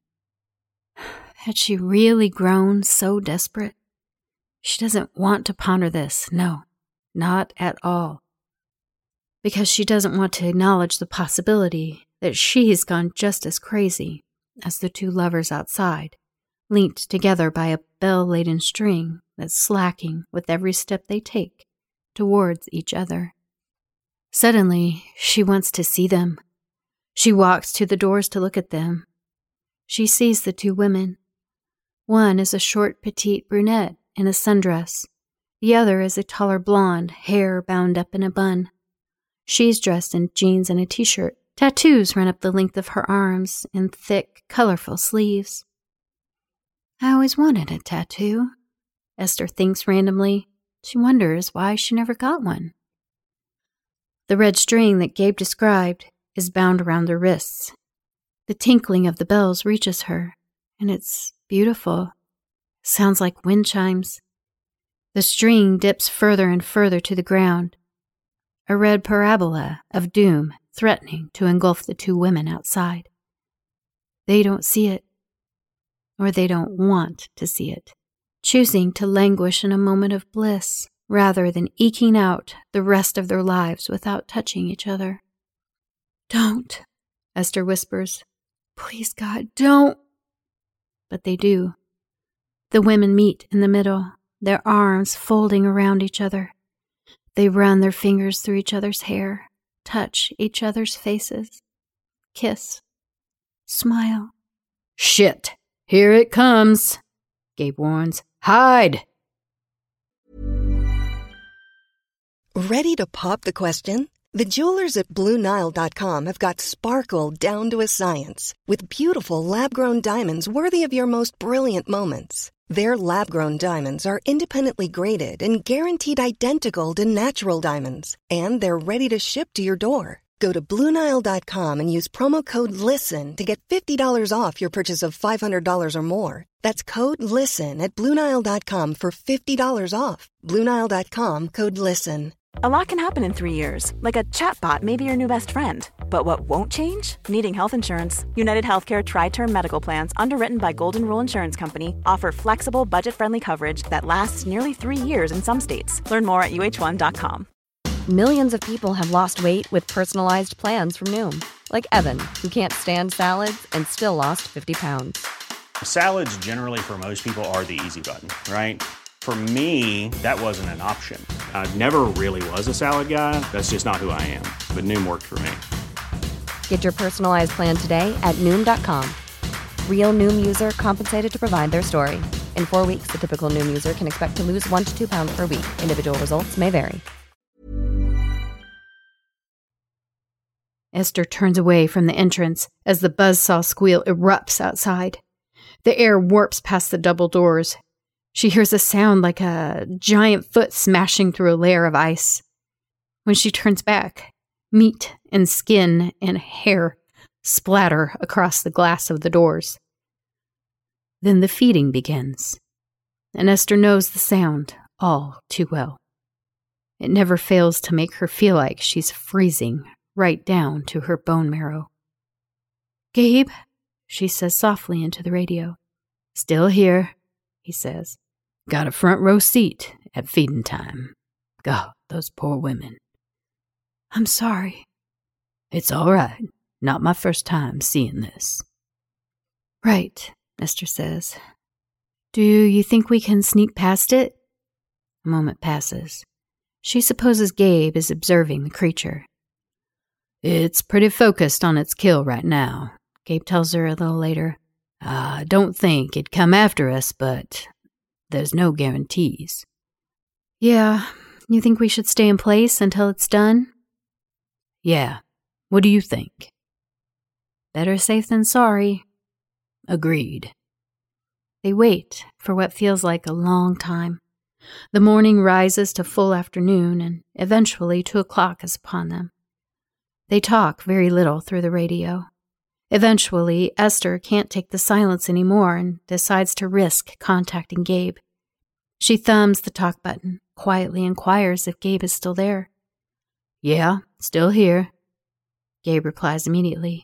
Had she really grown so desperate? She doesn't want to ponder this, no, not at all. Because she doesn't want to acknowledge the possibility that she's gone just as crazy as the two lovers outside, linked together by a bell-laden string that's slacking with every step they take towards each other. Suddenly, she wants to see them. She walks to the doors to look at them. She sees the two women. One is a short, petite brunette in a sundress. The other is a taller blonde, hair bound up in a bun. She's dressed in jeans and a t-shirt. Tattoos run up the length of her arms in thick, colorful sleeves. "I always wanted a tattoo," Esther thinks randomly. She wonders why she never got one. The red string that Gabe described is bound around their wrists. The tinkling of the bells reaches her, and it's beautiful. Sounds like wind chimes. The string dips further and further to the ground. A red parabola of doom threatening to engulf the two women outside. They don't see it, or they don't want to see it, choosing to languish in a moment of bliss rather than eking out the rest of their lives without touching each other. "Don't," Esther whispers. "Please, God, don't." But they do. The women meet in the middle, their arms folding around each other. They run their fingers through each other's hair, touch each other's faces, kiss, smile. "Shit, here it comes," Gabe warns. "Hide!" Ready to pop the question? The jewelers at BlueNile.com have got sparkle down to a science with beautiful lab-grown diamonds worthy of your most brilliant moments. Their lab-grown diamonds are independently graded and guaranteed identical to natural diamonds, and they're ready to ship to your door. Go to BlueNile.com and use promo code LISTEN to get $50 off your purchase of $500 or more. That's code LISTEN at BlueNile.com for $50 off. BlueNile.com, code LISTEN. A lot can happen in 3 years, like a chatbot may be your new best friend. But what won't change? Needing health insurance. United Healthcare Tri-Term Medical Plans, underwritten by Golden Rule Insurance Company, offer flexible, budget-friendly coverage that lasts nearly 3 years in some states. Learn more at UH1.com. Millions of people have lost weight with personalized plans from Noom. Like Evan, who can't stand salads and still lost 50 pounds. Salads generally for most people are the easy button, right? For me, that wasn't an option. I never really was a salad guy. That's just not who I am. But Noom worked for me. Get your personalized plan today at Noom.com. Real Noom user compensated to provide their story. In 4 weeks, the typical Noom user can expect to lose 1 to 2 pounds per week. Individual results may vary. Esther turns away from the entrance as the buzzsaw squeal erupts outside. The air warps past the double doors. She hears a sound like a giant foot smashing through a layer of ice. When she turns back, meat and skin and hair splatter across the glass of the doors. Then the feeding begins, and Esther knows the sound all too well. It never fails to make her feel like she's freezing right down to her bone marrow. "Gabe," she says softly into the radio. "Still here," he says. "Got a front row seat at feeding time. God, those poor women." "I'm sorry." "It's all right. Not my first time seeing this." "Right," Esther says. Do you think we can sneak past it? A moment passes. She supposes Gabe is observing the creature. It's pretty focused on its kill right now, Gabe tells her a little later. I don't think it'd come after us, but there's no guarantees. Yeah, you think we should stay in place until it's done? Yeah, what do you think? Better safe than sorry. Agreed. They wait for what feels like a long time. The morning rises to full afternoon, and eventually 2 o'clock is upon them. They talk very little through the radio. Eventually, Esther can't take the silence anymore and decides to risk contacting Gabe. She thumbs the talk button, quietly inquires if Gabe is still there. Yeah, still here. Gabe replies immediately.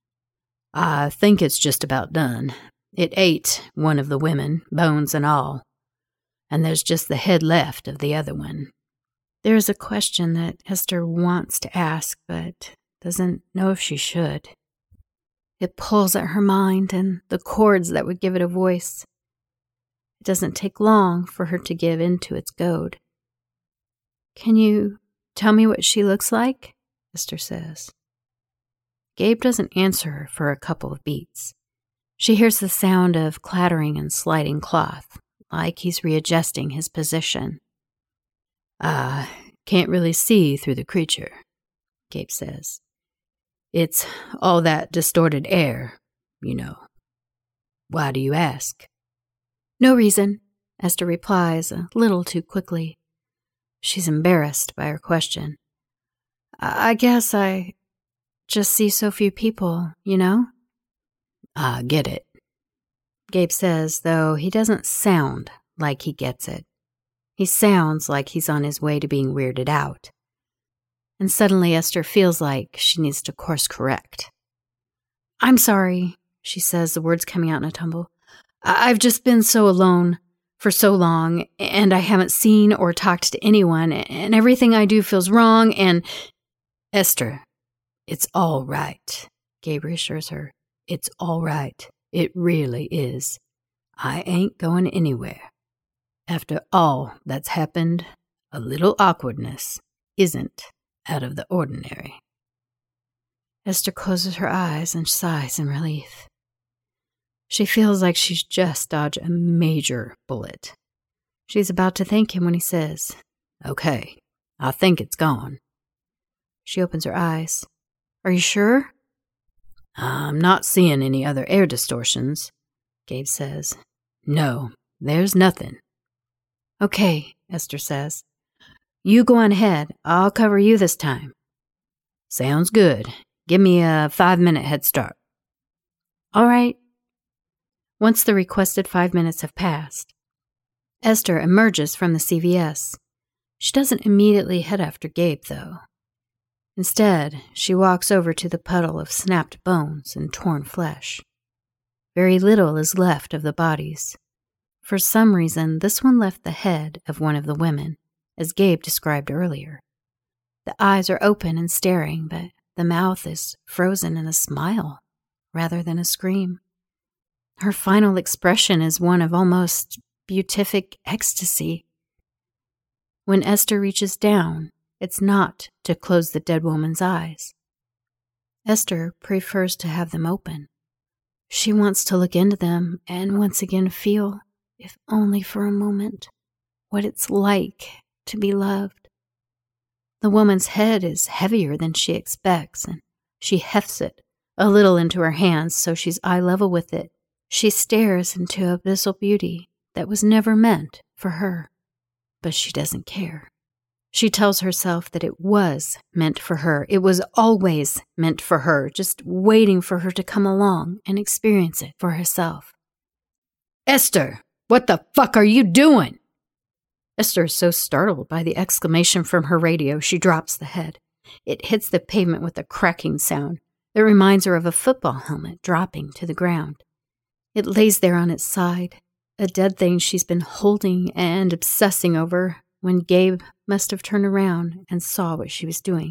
I think it's just about done. It ate one of the women, bones and all. And there's just the head left of the other one. There is a question that Esther wants to ask, but doesn't know if she should. It pulls at her mind and the chords that would give it a voice. It doesn't take long for her to give in to its goad. Can you tell me what she looks like? Esther says. Gabe doesn't answer her for a couple of beats. She hears the sound of clattering and sliding cloth, like he's readjusting his position. I can't really see through the creature, Gabe says. It's all that distorted air, you know. Why do you ask? No reason, Esther replies a little too quickly. She's embarrassed by her question. I guess I just see so few people, you know? I get it, Gabe says, though he doesn't sound like he gets it. He sounds like he's on his way to being weirded out. And suddenly Esther feels like she needs to course correct. I'm sorry, she says, the words coming out in a tumble. I've just been so alone for so long, and I haven't seen or talked to anyone, and everything I do feels wrong, and... Esther, it's all right, Gabe reassures her. It's all right. It really is. I ain't going anywhere. After all that's happened, a little awkwardness isn't out of the ordinary. Esther closes her eyes and sighs in relief. She feels like she's just dodged a major bullet. She's about to thank him when he says, Okay, I think it's gone. She opens her eyes. Are you sure? I'm not seeing any other air distortions, Gabe says. No, there's nothing. Okay, Esther says. You go on ahead. I'll cover you this time. Sounds good. Give me a 5-minute head start. All right. Once the requested 5 minutes have passed, Esther emerges from the CVS. She doesn't immediately head after Gabe, though. Instead, she walks over to the puddle of snapped bones and torn flesh. Very little is left of the bodies. For some reason, this one left the head of one of the women, as Gabe described earlier. The eyes are open and staring, but the mouth is frozen in a smile rather than a scream. Her final expression is one of almost beatific ecstasy. When Esther reaches down, it's not to close the dead woman's eyes. Esther prefers to have them open. She wants to look into them and once again feel, if only for a moment, what it's like to be loved. The woman's head is heavier than she expects, and she hefts it a little into her hands so she's eye level with it. She stares into abyssal beauty that was never meant for her, but she doesn't care. She tells herself that it was meant for her. It was always meant for her, just waiting for her to come along and experience it for herself. Esther, what the fuck are you doing? Esther is so startled by the exclamation from her radio, she drops the head. It hits the pavement with a cracking sound that reminds her of a football helmet dropping to the ground. It lays there on its side, a dead thing she's been holding and obsessing over when Gabe must have turned around and saw what she was doing.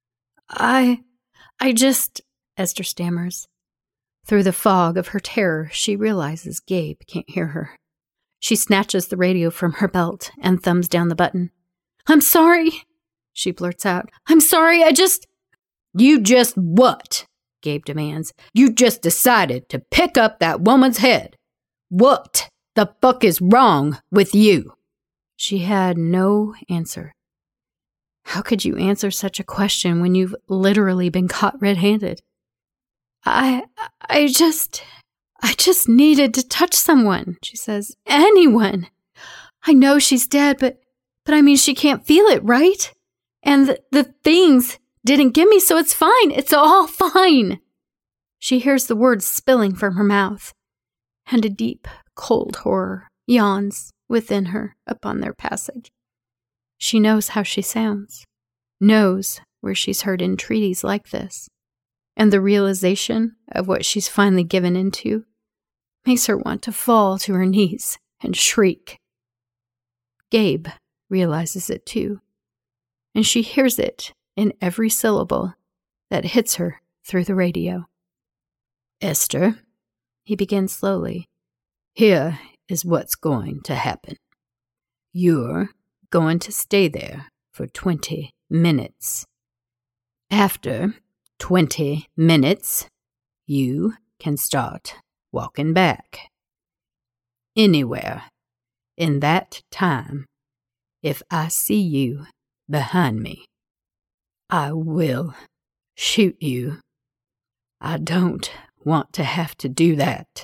I just, Esther stammers. Through the fog of her terror, she realizes Gabe can't hear her. She snatches the radio from her belt and thumbs down the button. "I'm sorry," she blurts out. "I'm sorry, I just—" "You just what?" Gabe demands. "You just decided to pick up that woman's head. What the fuck is wrong with you?" She had no answer. How could you answer such a question when you've literally been caught red-handed? I just needed to touch someone," she says. "Anyone. I know she's dead, but I mean, she can't feel it, right? And the things didn't get me, so it's fine. It's all fine." She hears the words spilling from her mouth, and a deep, cold horror yawns within her upon their passage. She knows how she sounds, knows where she's heard entreaties like this, and the realization of what she's finally given into makes her want to fall to her knees and shriek. Gabe realizes it too, and she hears it in every syllable that hits her through the radio. "Esther," he begins slowly, "here is what's going to happen. You're going to stay there for 20 minutes. After 20 minutes, you can start walking back. Anywhere in that time, if I see you behind me, I will shoot you. I don't want to have to do that.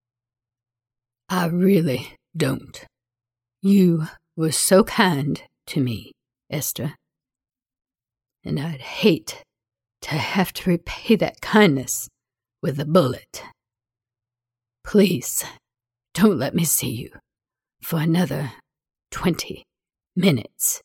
I really don't. You were so kind to me, Esther, and I'd hate to have to repay that kindness with a bullet. Please, don't let me see you for another 20 minutes.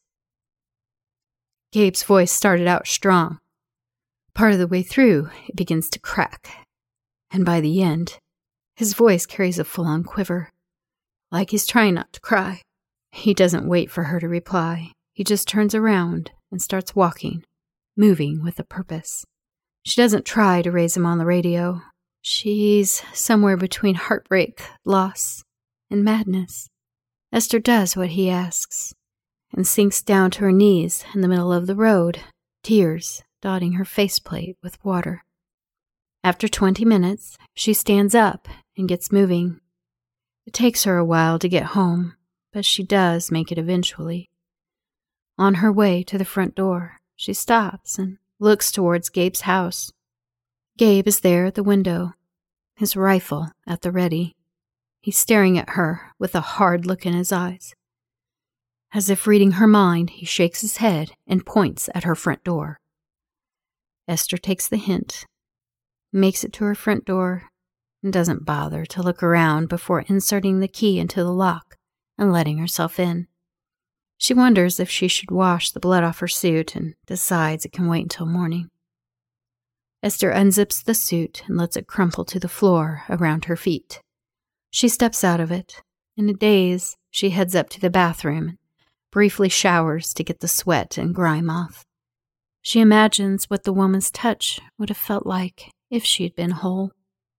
Gabe's voice started out strong. Part of the way through, it begins to crack, and by the end, his voice carries a full-on quiver, like he's trying not to cry. He doesn't wait for her to reply. He just turns around and starts walking, moving with a purpose. She doesn't try to raise him on the radio. She's somewhere between heartbreak, loss, and madness. Esther does what he asks and sinks down to her knees in the middle of the road, tears dotting her faceplate with water. After 20 minutes, she stands up and gets moving. It takes her a while to get home, but she does make it eventually. On her way to the front door, she stops and looks towards Gabe's house. Gabe is there at the window, his rifle at the ready. He's staring at her with a hard look in his eyes. As if reading her mind, he shakes his head and points at her front door. Esther takes the hint, makes it to her front door, and doesn't bother to look around before inserting the key into the lock and letting herself in. She wonders if she should wash the blood off her suit and decides it can wait until morning. Esther unzips the suit and lets it crumple to the floor around her feet. She steps out of it. In a daze, she heads up to the bathroom and briefly showers to get the sweat and grime off. She imagines what the woman's touch would have felt like if she had been whole.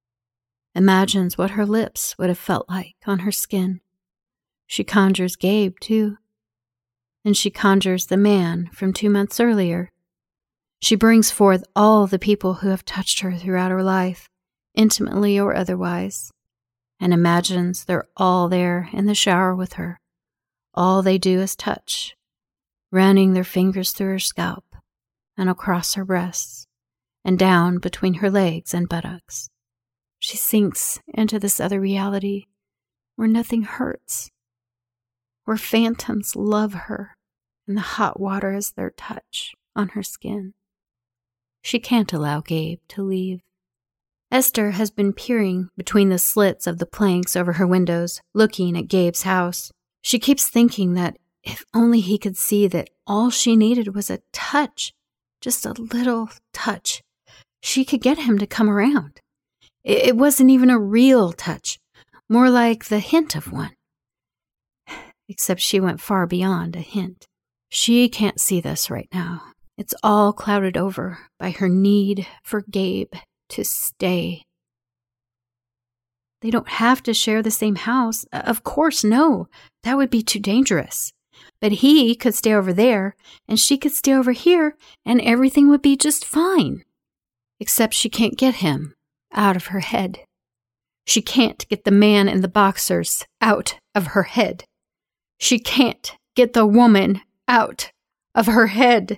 Imagines what her lips would have felt like on her skin. She conjures Gabe, too. And she conjures the man from 2 months earlier. She brings forth all the people who have touched her throughout her life, intimately or otherwise, and imagines they're all there in the shower with her. All they do is touch, running their fingers through her scalp and across her breasts and down between her legs and buttocks. She sinks into this other reality where nothing hurts, where phantoms love her and the hot water is their touch on her skin. She can't allow Gabe to leave. Esther has been peering between the slits of the planks over her windows, looking at Gabe's house. She keeps thinking that if only he could see that all she needed was a touch, just a little touch, she could get him to come around. It wasn't even a real touch, more like the hint of one. Except she went far beyond a hint. She can't see this right now. It's all clouded over by her need for Gabe to stay. They don't have to share the same house. Of course, no. That would be too dangerous. But he could stay over there, and she could stay over here, and everything would be just fine. Except she can't get him out of her head. She can't get the man in the boxers out of her head. She can't get the woman out of her head.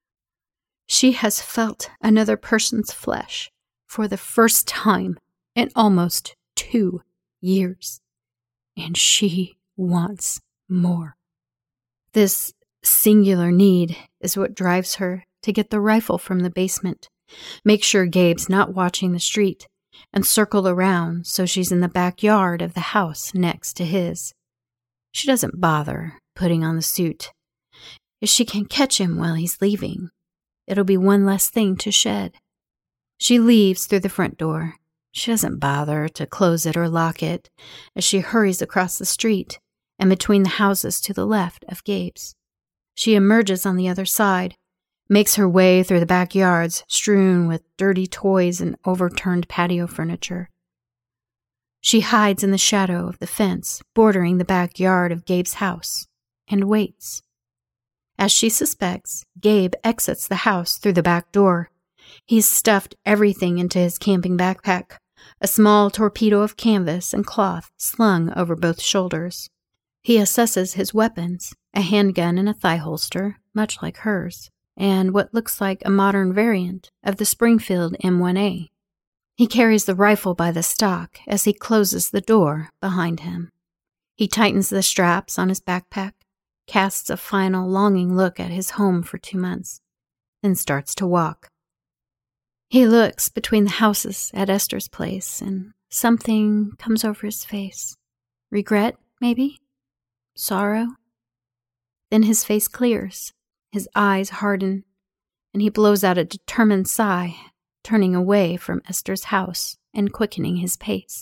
She has felt another person's flesh for the first time in almost 2 years, and she wants more. This singular need is what drives her to get the rifle from the basement, make sure Gabe's not watching the street, and circle around so she's in the backyard of the house next to his. She doesn't bother putting on the suit. If she can catch him while he's leaving, it'll be one less thing to shed. She leaves through the front door. She doesn't bother to close it or lock it as she hurries across the street and between the houses to the left of Gabe's. She emerges on the other side, makes her way through the backyards strewn with dirty toys and overturned patio furniture. She hides in the shadow of the fence bordering the backyard of Gabe's house and waits. As she suspects, Gabe exits the house through the back door. He's stuffed everything into his camping backpack, a small torpedo of canvas and cloth slung over both shoulders. He assesses his weapons, a handgun and a thigh holster, much like hers, and what looks like a modern variant of the Springfield M1A. He carries the rifle by the stock as he closes the door behind him. He tightens the straps on his backpack, casts a final longing look at his home for 2 months, then starts to walk. He looks between the houses at Esther's place, and something comes over his face. Regret, maybe? Sorrow? Then his face clears, his eyes harden, and he blows out a determined sigh, turning away from Esther's house and quickening his pace.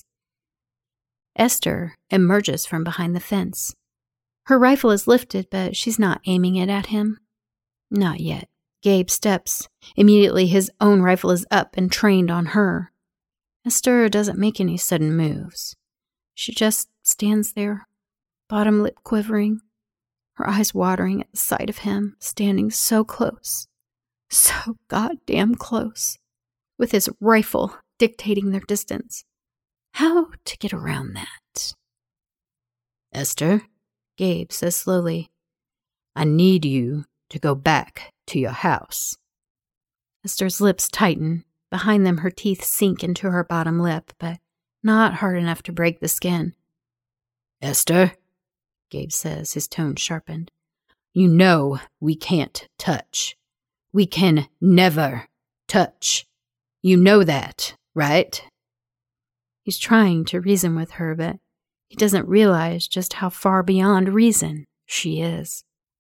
Esther emerges from behind the fence. Her rifle is lifted, but she's not aiming it at him. Not yet. Gabe steps. Immediately his own rifle is up and trained on her. Esther doesn't make any sudden moves. She just stands there, bottom lip quivering, her eyes watering at the sight of him standing so close, so goddamn close, with his rifle dictating their distance. How to get around that? Esther, Gabe says slowly, I need you to go back to your house. Esther's lips tighten. Behind them, her teeth sink into her bottom lip, but not hard enough to break the skin. Esther, Gabe says, his tone sharpened, you know we can't touch. We can never touch. You know that, right? He's trying to reason with her, but he doesn't realize just how far beyond reason she is.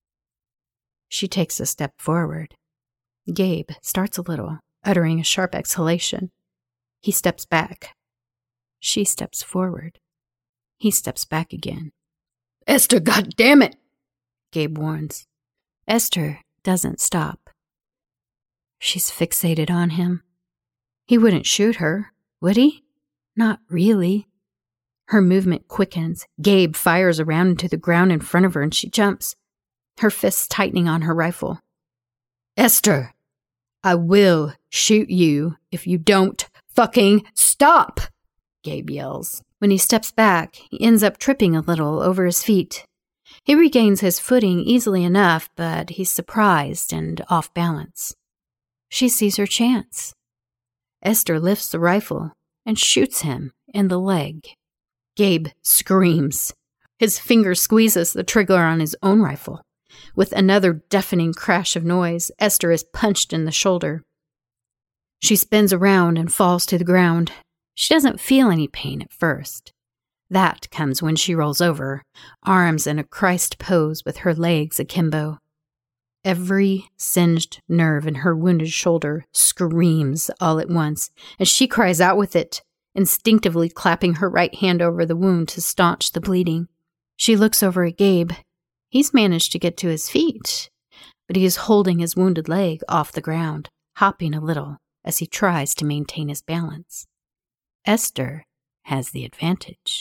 She takes a step forward. Gabe starts a little, uttering a sharp exhalation. He steps back. She steps forward. He steps back again. Esther, goddammit! Gabe warns. Esther doesn't stop. She's fixated on him. He wouldn't shoot her, would he? Not really. Her movement quickens. Gabe fires around into the ground in front of her and she jumps, her fists tightening on her rifle. Esther, I will shoot you if you don't fucking stop, Gabe yells. When he steps back, he ends up tripping a little over his feet. He regains his footing easily enough, but he's surprised and off balance. She sees her chance. Esther lifts the rifle and shoots him in the leg. Gabe screams. His finger squeezes the trigger on his own rifle. With another deafening crash of noise, Esther is punched in the shoulder. She spins around and falls to the ground. She doesn't feel any pain at first. That comes when she rolls over, arms in a Christ pose with her legs akimbo. Every singed nerve in her wounded shoulder screams all at once, and she cries out with it, instinctively clapping her right hand over the wound to staunch the bleeding. She looks over at Gabe. He's managed to get to his feet, but he is holding his wounded leg off the ground, hopping a little as he tries to maintain his balance. Esther has the advantage.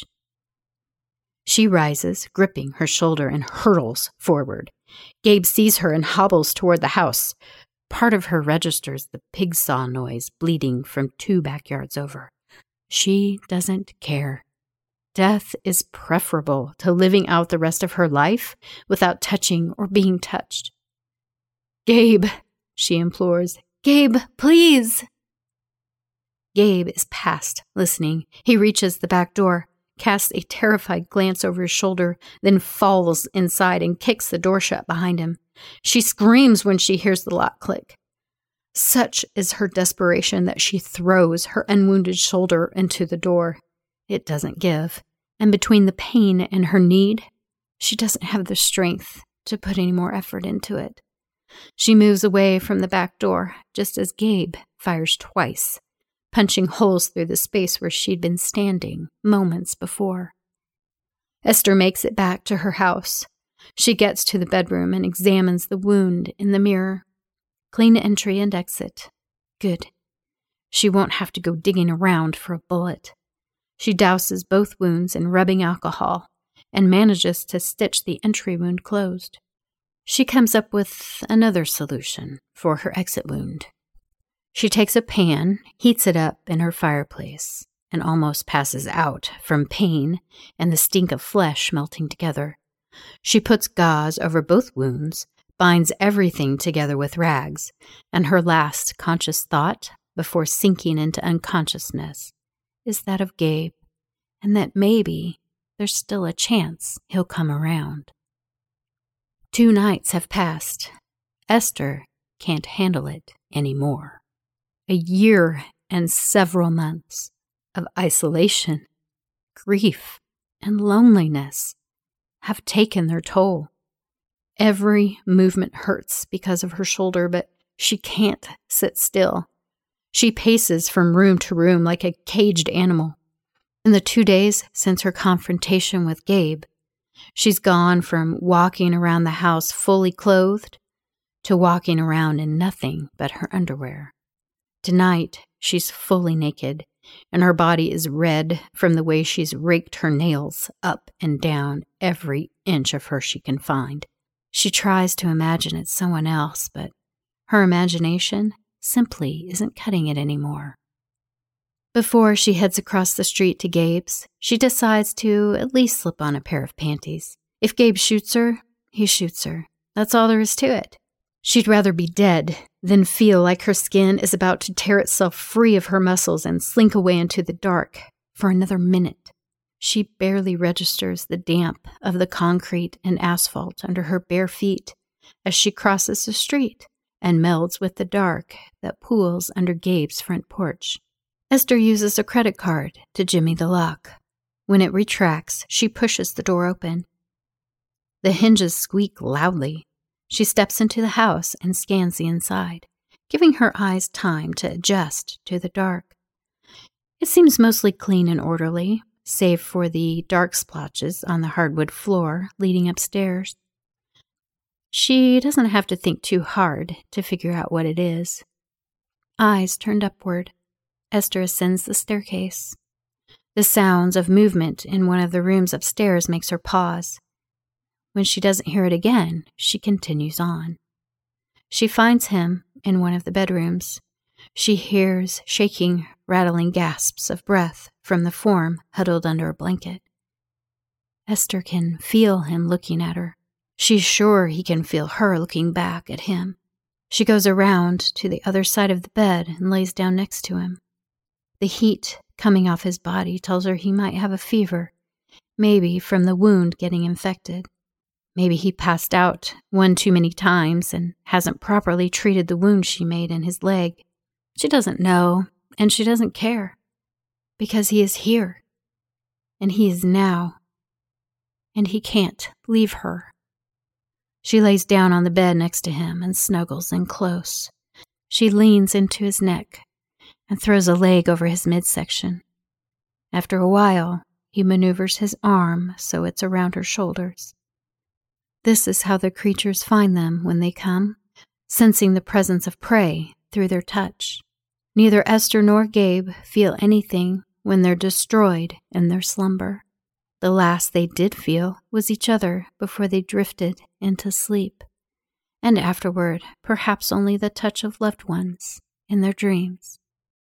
She rises, gripping her shoulder, and hurtles forward. Gabe sees her and hobbles toward the house. Part of her registers the pig saw noise bleeding from 2 backyards over. She doesn't care. Death is preferable to living out the rest of her life without touching or being touched. "Gabe," she implores. "Gabe, please." Gabe is past listening. He reaches the back door, casts a terrified glance over his shoulder, then falls inside and kicks the door shut behind him. She screams when she hears the lock click. Such is her desperation that she throws her unwounded shoulder into the door. It doesn't give, and between the pain and her need, she doesn't have the strength to put any more effort into it. She moves away from the back door just as Gabe fires twice, punching holes through the space where she'd been standing moments before. Esther makes it back to her house. She gets to the bedroom and examines the wound in the mirror. Clean entry and exit. Good. She won't have to go digging around for a bullet. She douses both wounds in rubbing alcohol and manages to stitch the entry wound closed. She comes up with another solution for her exit wound. She takes a pan, heats it up in her fireplace, and almost passes out from pain and the stink of flesh melting together. She puts gauze over both wounds, binds everything together with rags, and her last conscious thought before sinking into unconsciousness is that of Gabe, and that maybe there's still a chance he'll come around. 2 nights have passed. Esther can't handle it anymore. A year and several months of isolation, grief, and loneliness have taken their toll. Every movement hurts because of her shoulder, but she can't sit still. She paces from room to room like a caged animal. In the 2 days since her confrontation with Gabe, she's gone from walking around the house fully clothed to walking around in nothing but her underwear. Tonight, she's fully naked, and her body is red from the way she's raked her nails up and down every inch of her she can find. She tries to imagine it's someone else, but her imagination simply isn't cutting it anymore. Before she heads across the street to Gabe's, she decides to at least slip on a pair of panties. If Gabe shoots her, he shoots her. That's all there is to it. She'd rather be dead than feel like her skin is about to tear itself free of her muscles and slink away into the dark for another minute. She barely registers the damp of the concrete and asphalt under her bare feet as she crosses the street and melds with the dark that pools under Gabe's front porch. Esther uses a credit card to jimmy the lock. When it retracts, she pushes the door open. The hinges squeak loudly. She steps into the house and scans the inside, giving her eyes time to adjust to the dark. It seems mostly clean and orderly, save for the dark splotches on the hardwood floor leading upstairs. She doesn't have to think too hard to figure out what it is. Eyes turned upward, Esther ascends the staircase. The sounds of movement in one of the rooms upstairs makes her pause. When she doesn't hear it again, she continues on. She finds him in one of the bedrooms. She hears shaking, rattling gasps of breath from the form huddled under a blanket. Esther can feel him looking at her. She's sure he can feel her looking back at him. She goes around to the other side of the bed and lays down next to him. The heat coming off his body tells her he might have a fever, maybe from the wound getting infected. Maybe he passed out one too many times and hasn't properly treated the wound she made in his leg. She doesn't know, and she doesn't care, because he is here, and he is now, and he can't leave her. She lays down on the bed next to him and snuggles in close. She leans into his neck and throws a leg over his midsection. After a while, he maneuvers his arm so it's around her shoulders. This is how the creatures find them when they come, sensing the presence of prey through their touch. Neither Esther nor Gabe feel anything when they're destroyed in their slumber. The last they did feel was each other before they drifted into sleep, and afterward, perhaps only the touch of loved ones in their dreams.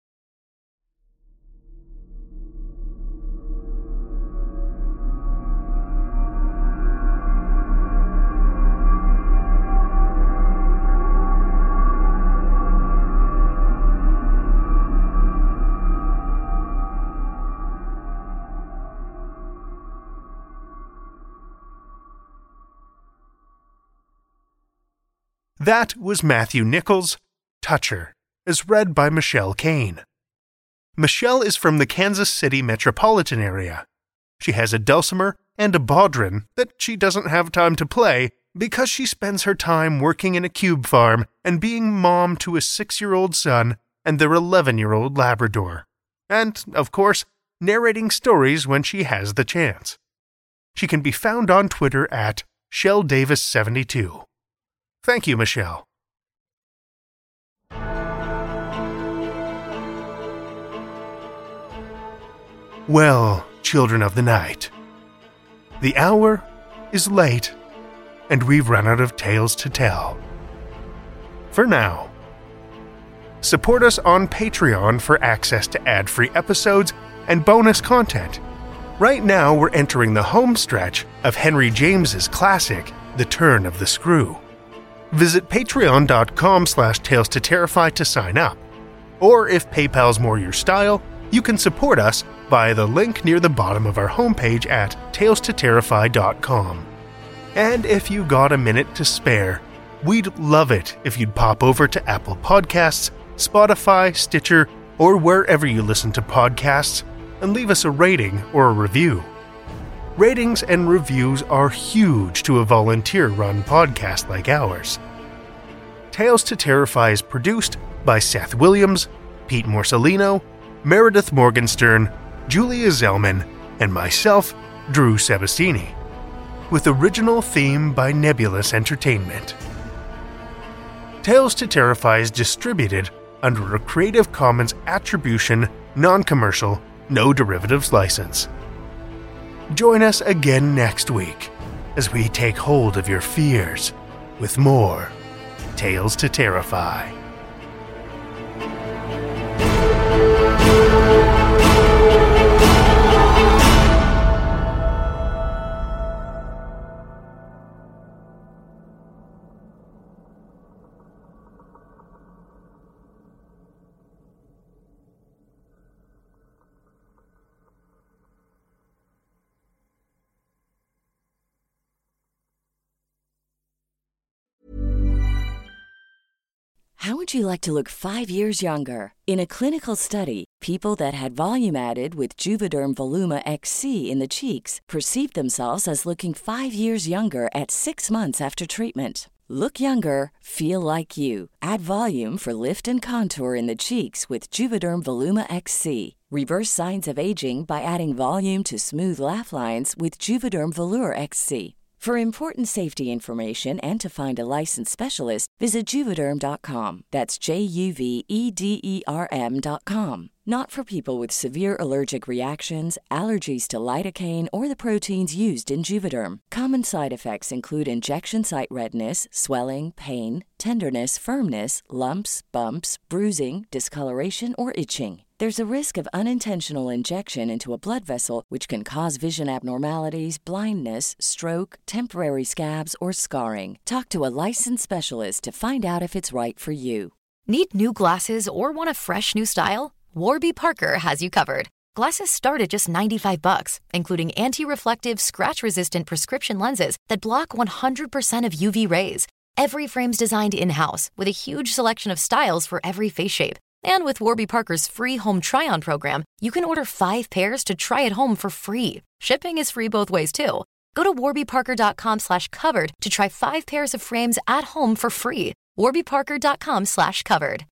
That was Matthew Nichols' Toucher, as read by Michelle Kane. Michelle is from the Kansas City metropolitan area. She has a dulcimer and a bodhrán that she doesn't have time to play because she spends her time working in a cube farm and being mom to a 6-year-old son and their 11-year-old Labrador. And, of course, narrating stories when she has the chance. She can be found on Twitter at ShellDavis72. Thank you, Michelle. Well, children of the night, the hour is late, and we've run out of tales to tell. For now. Support us on Patreon for access to ad-free episodes and bonus content. Right now, we're entering the home stretch of Henry James's classic, The Turn of the Screw. Visit patreon.com/Tales to Terrify to sign up. Or if PayPal's more your style, you can support us via the link near the bottom of our homepage at talestoterrify.com. And if you got a minute to spare, we'd love it if you'd pop over to Apple Podcasts, Spotify, Stitcher, or wherever you listen to podcasts and leave us a rating or a review. Ratings and reviews are huge to a volunteer-run podcast like ours. Tales to Terrify is produced by Seth Williams, Pete Morcellino, Meredith Morgenstern, Julia Zellman, and myself, Drew Sebastini, with original theme by Nebulous Entertainment. Tales to Terrify is distributed under a Creative Commons Attribution, Non-Commercial, No Derivatives license. Join us again next week as we take hold of your fears with more Tales to Terrify. How would you like to look 5 years younger? In a clinical study, people that had volume added with Juvederm Voluma XC in the cheeks perceived themselves as looking 5 years younger at 6 months after treatment. Look younger, feel like you. Add volume for lift and contour in the cheeks with Juvederm Voluma XC. Reverse signs of aging by adding volume to smooth laugh lines with Juvederm Volure XC. For important safety information and to find a licensed specialist, visit Juvederm.com. That's JUVEDERM.com. Not for people with severe allergic reactions, allergies to lidocaine, or the proteins used in Juvederm. Common side effects include injection site redness, swelling, pain, tenderness, firmness, lumps, bumps, bruising, discoloration, or itching. There's a risk of unintentional injection into a blood vessel, which can cause vision abnormalities, blindness, stroke, temporary scabs, or scarring. Talk to a licensed specialist to find out if it's right for you. Need new glasses or want a fresh new style? Warby Parker has you covered. Glasses start at just $95, including anti-reflective, scratch-resistant prescription lenses that block 100% of UV rays. Every frame's designed in-house with a huge selection of styles for every face shape. And with Warby Parker's free home try-on program, you can order 5 pairs to try at home for free. Shipping is free both ways, too. Go to warbyparker.com/covered to try 5 pairs of frames at home for free. warbyparker.com/covered.